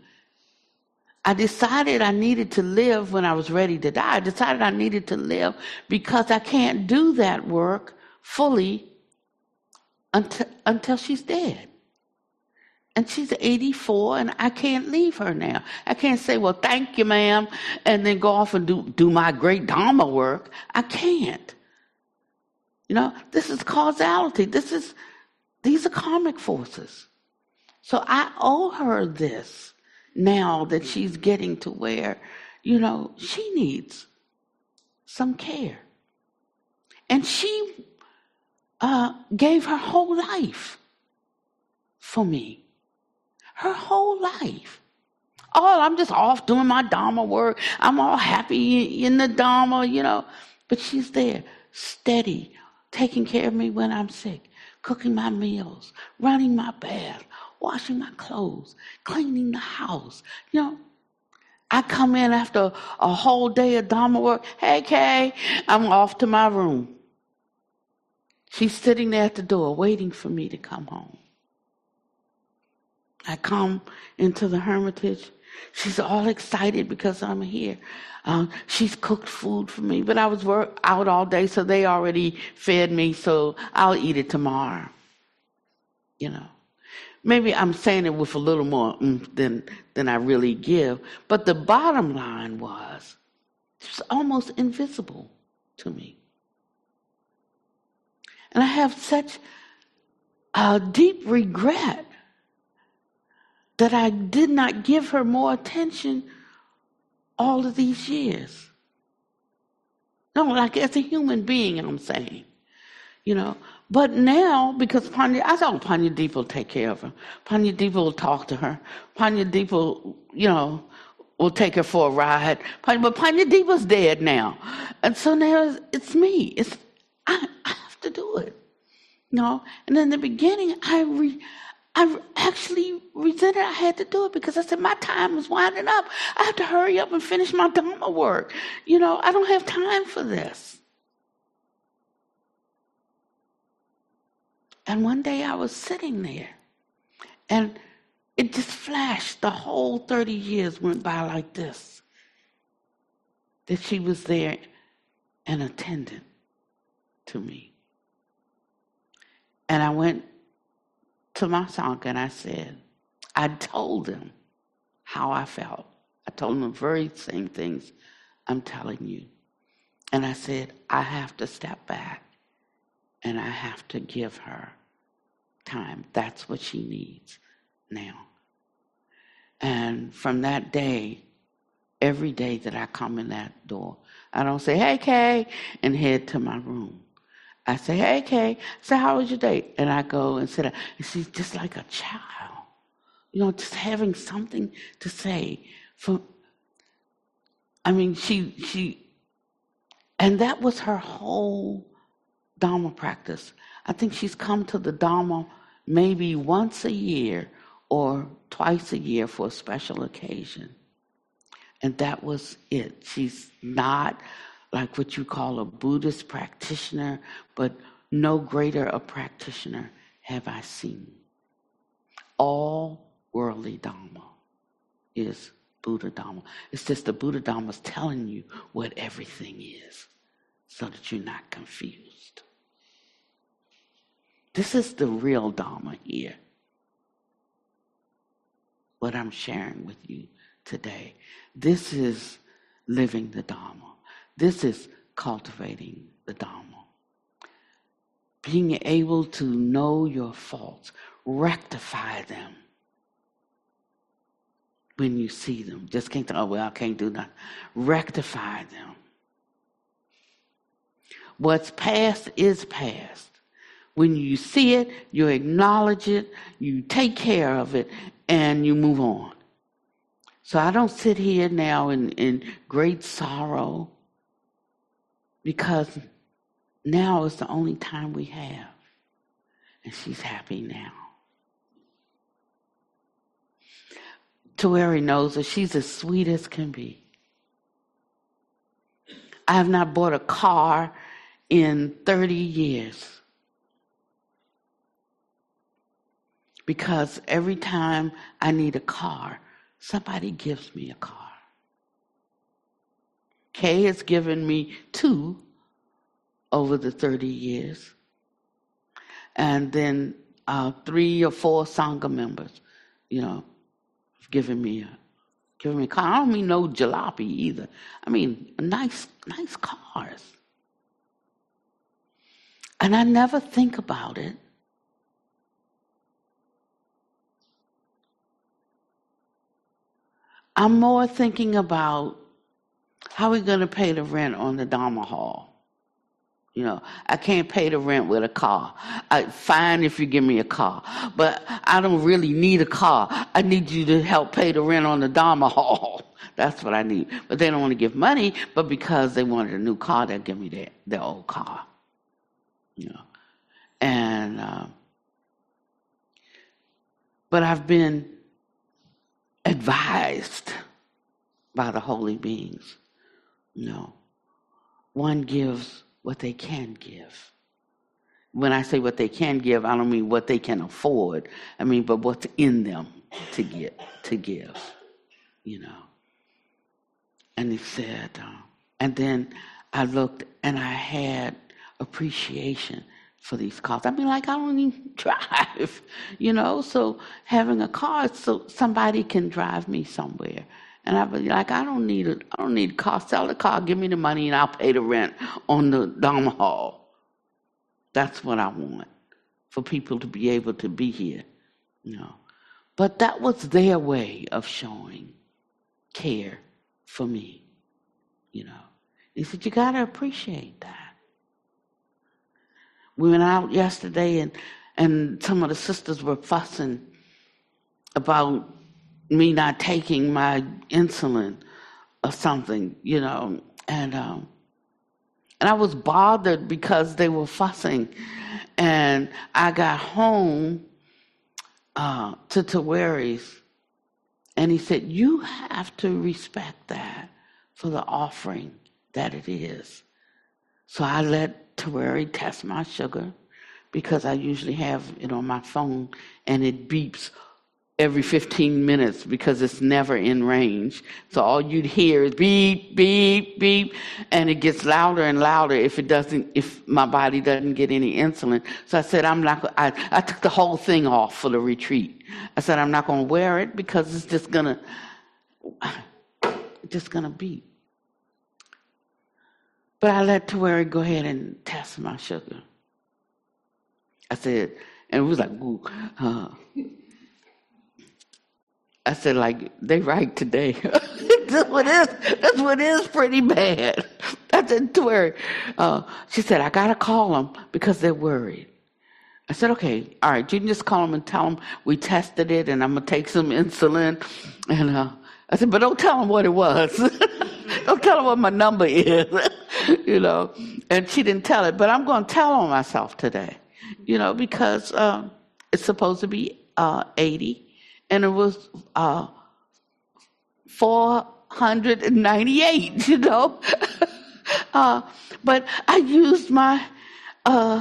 I decided I needed to live when I was ready to die. I decided I needed to live because I can't do that work fully until, until she's dead. And she's eighty-four, and I can't leave her now. I can't say, well, thank you, ma'am, and then go off and do, do my great Dharma work. I can't. You know, this is causality. This is, these are karmic forces. So I owe her this now that she's getting to where, you know, she needs some care. And she uh, gave her whole life for me. Her whole life. Oh, I'm just off doing my Dharma work. I'm all happy in the Dharma, you know. But she's there, steady, taking care of me when I'm sick, cooking my meals, running my bath, washing my clothes, cleaning the house. You know, I come in after a whole day of Dharma work. Hey, Kay, I'm off to my room. She's sitting there at the door waiting for me to come home. I come into the Hermitage. She's all excited because I'm here. Um, she's cooked food for me, but I was work out all day, so they already fed me, so I'll eat it tomorrow. You know, maybe I'm saying it with a little more mm, than than I really give, but the bottom line was, it was almost invisible to me. And I have such a deep regret that I did not give her more attention all of these years. No, like as a human being, I'm saying, you know. But now, because Panya, I thought Panyadeep will take care of her. Panyadeep will talk to her. Panyadeep will, you know, will take her for a ride. But Panyadeep was dead now. And so now it's me. It's I, I have to do it. You know? And in the beginning, I re, I actually resented I had to do it because I said, my time is winding up. I have to hurry up and finish my Dharma work. You know, I don't have time for this. And one day I was sitting there, and it just flashed. The whole thirty years went by like this, that she was there and attended to me. And I went to my song and I said, I told them how I felt. I told them the very same things I'm telling you. And I said, I have to step back and I have to give her time. That's what she needs now. And from that day, every day that I come in that door, I don't say, hey, Kay, and head to my room. I say, hey, Kay, say, how was your day? And I go and sit down. And she's just like a child, you know, just having something to say. For, I mean, she, she, and that was her whole Dharma practice. I think she's come to the Dharma maybe once a year or twice a year for a special occasion. And that was it. She's not like what you call a Buddhist practitioner, but no greater a practitioner have I seen. All worldly Dharma is Buddha Dharma. It's just the Buddha Dharma is telling you what everything is so that you're not confused. This is the real Dharma here. What I'm sharing with you today. This is living the Dharma. This is cultivating the Dharma. Being able to know your faults, rectify them when you see them. Just can't, oh, well, I can't do that. Rectify them. What's past is past. When you see it, you acknowledge it, you take care of it, and you move on. So I don't sit here now in, in great sorrow because now is the only time we have. And she's happy now. Taweri knows that she's as sweet as can be. I have not bought a car in thirty years. Because every time I need a car, somebody gives me a car. Kay has given me two over the thirty years. And then uh, three or four Sangha members, you know, have given me a, given me a car. I don't mean no jalopy either. I mean nice, nice cars. And I never think about it. I'm more thinking about how we're going to pay the rent on the Dharma Hall. You know, I can't pay the rent with a car. I, fine if you give me a car, but I don't really need a car. I need you to help pay the rent on the Dharma Hall. That's what I need. But they don't want to give money, but because they wanted a new car, they'll give me their, their old car. You know, and, uh, but I've been advised by the holy beings. You know, one gives what they can give. When I say what they can give, I don't mean what they can afford. I mean, but what's in them to get to give. You know. And he said, uh, and then I looked and I had appreciation for these cars. I mean, like, I don't even drive, you know, so having a car so somebody can drive me somewhere. And I'd be like, I don't need a, I don't need a car. Sell the car, give me the money, and I'll pay the rent on the Dharma Hall. That's what I want, for people to be able to be here, you know. But that was their way of showing care for me, you know. He said, you got to appreciate that. We went out yesterday, and, and some of the sisters were fussing about me not taking my insulin or something, you know. And um, and I was bothered because they were fussing. And I got home uh, to Taweri's, and he said, you have to respect that for the offering that it is. So I let Taweri test my sugar because I usually have it on my phone and it beeps every fifteen minutes because it's never in range. So all you'd hear is beep, beep, beep, and it gets louder and louder if it doesn't, if my body doesn't get any insulin. So I said, I'm not, I, I took the whole thing off for the retreat. I said, I'm not going to wear it because it's just going to, just going to beep. But I let Terry go ahead and test my sugar. I said, and it was like, ooh, uh, I said, like, they right today. That's what is. That's what is pretty bad. I said to her, uh, she said, I got to call them because they're worried. I said, okay, all right, you can just call them and tell them we tested it and I'm going to take some insulin. And uh, I said, but don't tell them what it was. Don't tell them what my number is, you know. And she didn't tell it, but I'm going to tell on myself today, you know, because uh, it's supposed to be uh, eighty. And it was uh, four hundred ninety-eight, you know. uh, but I used my, uh,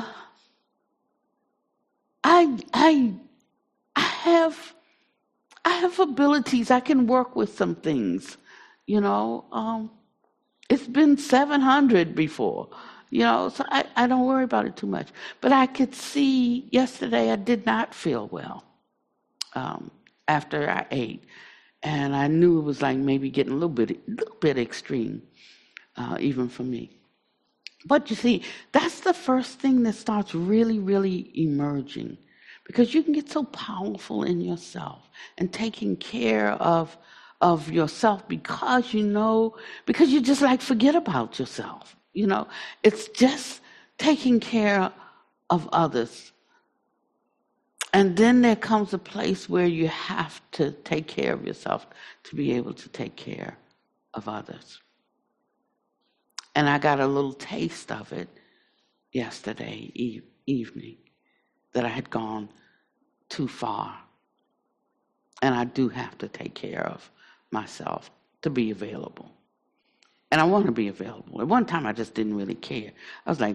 I, I, I have, I have abilities. I can work with some things, you know. Um, it's been seven hundred before, you know, so I, I don't worry about it too much. But I could see yesterday I did not feel well. Um, after I ate, and I knew it was like maybe getting a little bit, a little bit extreme, uh, even for me. But you see, that's the first thing that starts really, really emerging, because you can get so powerful in yourself and taking care of of yourself because you know, because you just like forget about yourself. You know, it's just taking care of others. And then there comes a place where you have to take care of yourself to be able to take care of others. And I got a little taste of it yesterday e- evening, that I had gone too far. And I do have to take care of myself to be available. And I want to be available. At one time, I just didn't really care. I was like,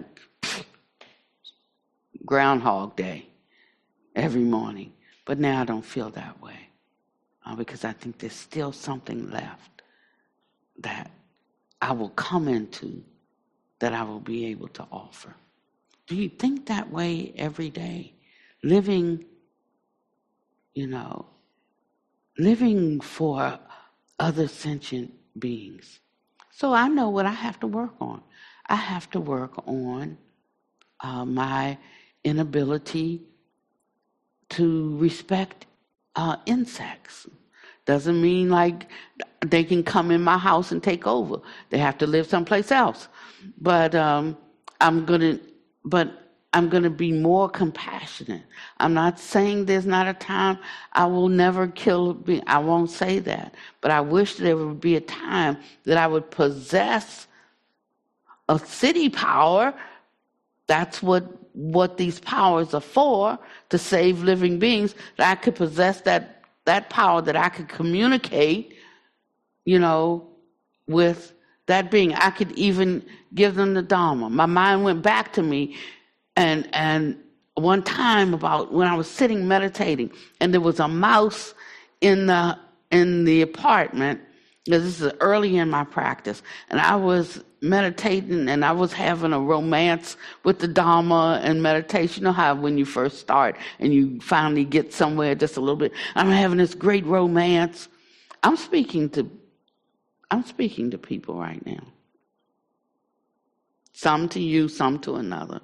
Groundhog Day. Every morning. But now I don't feel that way uh, because I think there's still something left that I will come into, that I will be able to offer. Do you think that way every day? Living, you know, living for other sentient beings. So I know what I have to work on. I have to work on uh, my inability to respect uh, insects. Doesn't mean like they can come in my house and take over. They have to live someplace else. But um, I'm gonna, but I'm gonna be more compassionate. I'm not saying there's not a time I will never kill a being. I won't say that. But I wish there would be a time that I would possess a city power. That's what what these powers are for, to save living beings, that I could possess that, that power, that I could communicate, you know, with that being. I could even give them the Dharma. My mind went back to me, and and one time about when I was sitting meditating, and there was a mouse in the in the apartment, because this is early in my practice, and I was meditating and I was having a romance with the Dharma and meditation. You know how when you first start and you finally get somewhere just a little bit. I'm having this great romance. I'm speaking to I'm speaking to people right now. Some to you, some to another.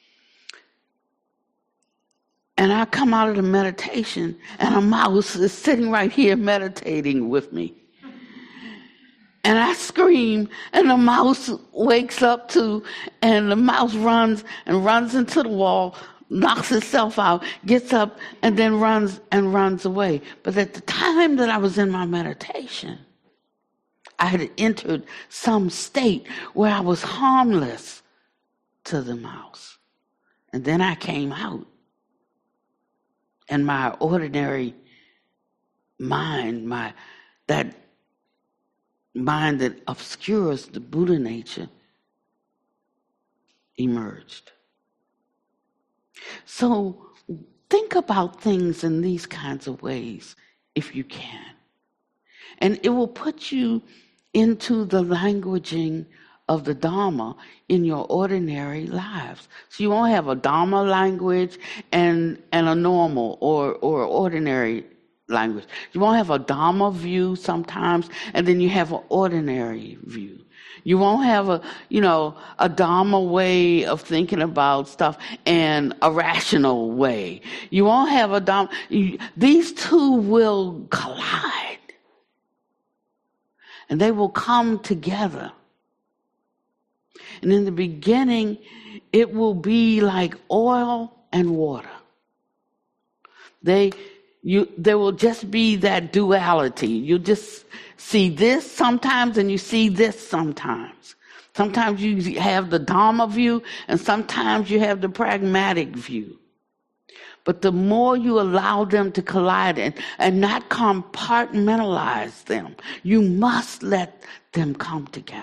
And I come out of the meditation and a mouse is sitting right here meditating with me. And I scream, and the mouse wakes up too, and the mouse runs and runs into the wall, knocks itself out, gets up, and then runs and runs away. But at the time that I was in my meditation, I had entered some state where I was harmless to the mouse. And then I came out, and my ordinary mind, my that mind that obscures the Buddha nature, emerged. So think about things in these kinds of ways if you can. And it will put you into the languaging of the Dharma in your ordinary lives. So you won't have a Dharma language and and a normal or, or ordinary language. You won't have a Dharma view sometimes, and then you have an ordinary view. You won't have a, you know, a Dharma way of thinking about stuff and a rational way. You won't have a Dharma. You, these two will collide. And they will come together. And in the beginning, it will be like oil and water. They, you, there will just be that duality. You just see this sometimes and you see this sometimes. Sometimes you have the Dharma view and sometimes you have the pragmatic view. But the more you allow them to collide and, and not compartmentalize them, you must let them come together.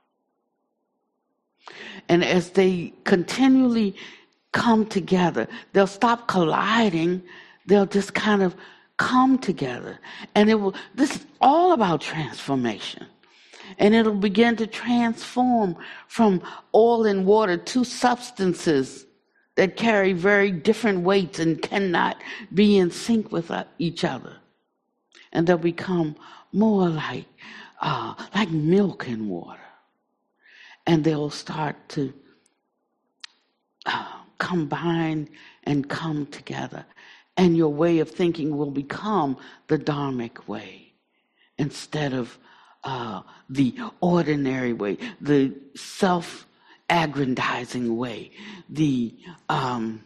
And as they continually come together, they'll stop colliding. They'll just kind of come together. And it will, this is all about transformation. And it'll begin to transform from oil and water, two substances that carry very different weights and cannot be in sync with each other. And they'll become more like, uh, like milk and water. And they'll start to uh, combine and come together. And your way of thinking will become the Dharmic way instead of uh, the ordinary way, the self aggrandizing way, the, um,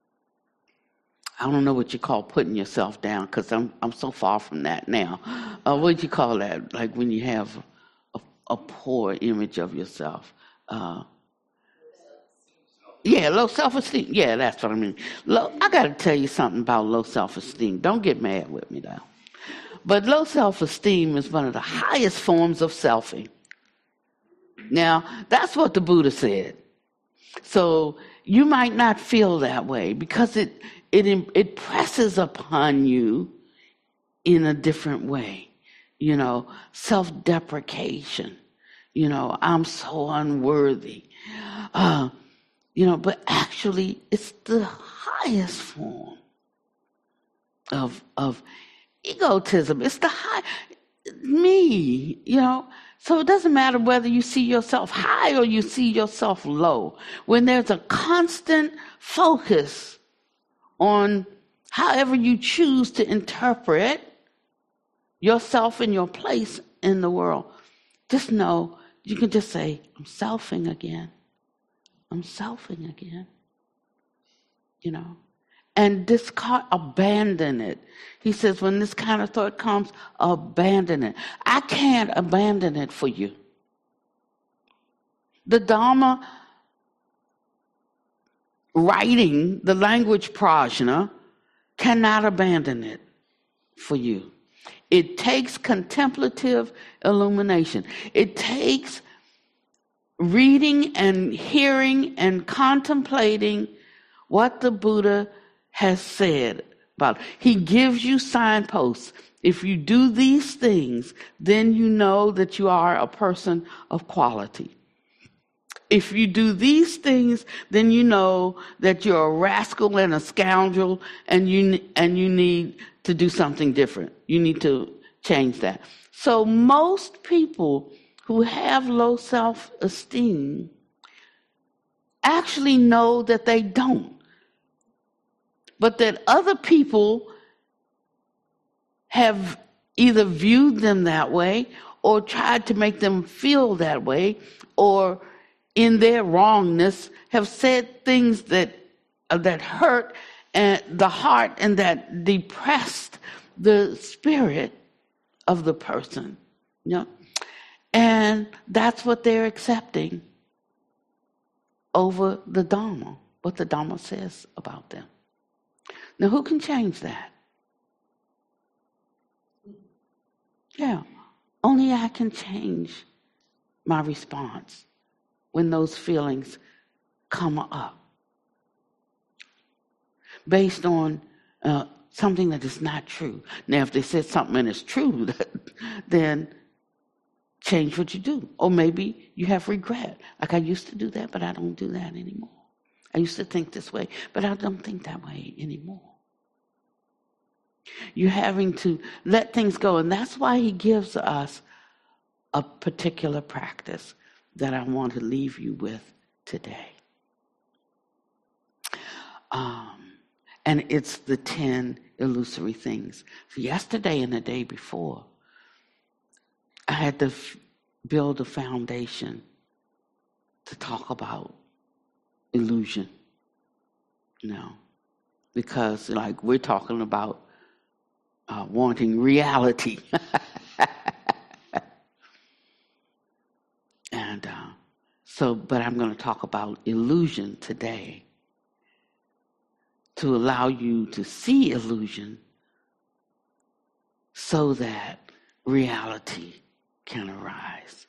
I don't know what you call putting yourself down, because I'm I'm so far from that now. Uh, what do you call that? Like when you have a, a poor image of yourself. Uh, yeah, low self-esteem. Yeah, that's what I mean. Low, I got to tell you something about low self-esteem. Don't get mad with me, though. But low self-esteem is one of the highest forms of selfing. Now, that's what the Buddha said. So you might not feel that way because it it it presses upon you in a different way. You know, self-deprecation. You know, I'm so unworthy. Uh, you know, but actually, it's the highest form of of egotism. It's the high me. You know. So it doesn't matter whether you see yourself high or you see yourself low. When there's a constant focus on however you choose to interpret yourself and your place in the world, just know you can just say, I'm selfing again. I'm selfing again. You know. And discard, abandon it. He says, when this kind of thought comes, abandon it. I can't abandon it for you. The Dharma writing, the language prajna, cannot abandon it for you. It takes contemplative illumination. It takes reading and hearing and contemplating what the Buddha has said about it. He gives you signposts. If you do these things, then you know that you are a person of quality. If you do these things, then you know that you're a rascal and a scoundrel, and you and you need to do something different. You need to change that. So most people who have low self-esteem actually know that they don't. But that other people have either viewed them that way or tried to make them feel that way, or in their wrongness have said things that uh, that hurt and the heart and that depressed the spirit of the person. You know? And that's what they're accepting over the Dharma, what the Dharma says about them. Now, who can change that? Yeah, only I can change my response when those feelings come up. Based on uh, something that is not true. Now, if they said something and it's true, then change what you do. Or maybe you have regret. Like, I used to do that, but I don't do that anymore. I used to think this way, but I don't think that way anymore. You're having to let things go. And that's why he gives us a particular practice that I want to leave you with today. Um, and it's the ten illusory things. So yesterday and the day before, I had to f- build a foundation to talk about illusion. You know, because like we're talking about uh, wanting reality. and uh, so, but I'm going to talk about illusion today to allow you to see illusion so that reality can arise.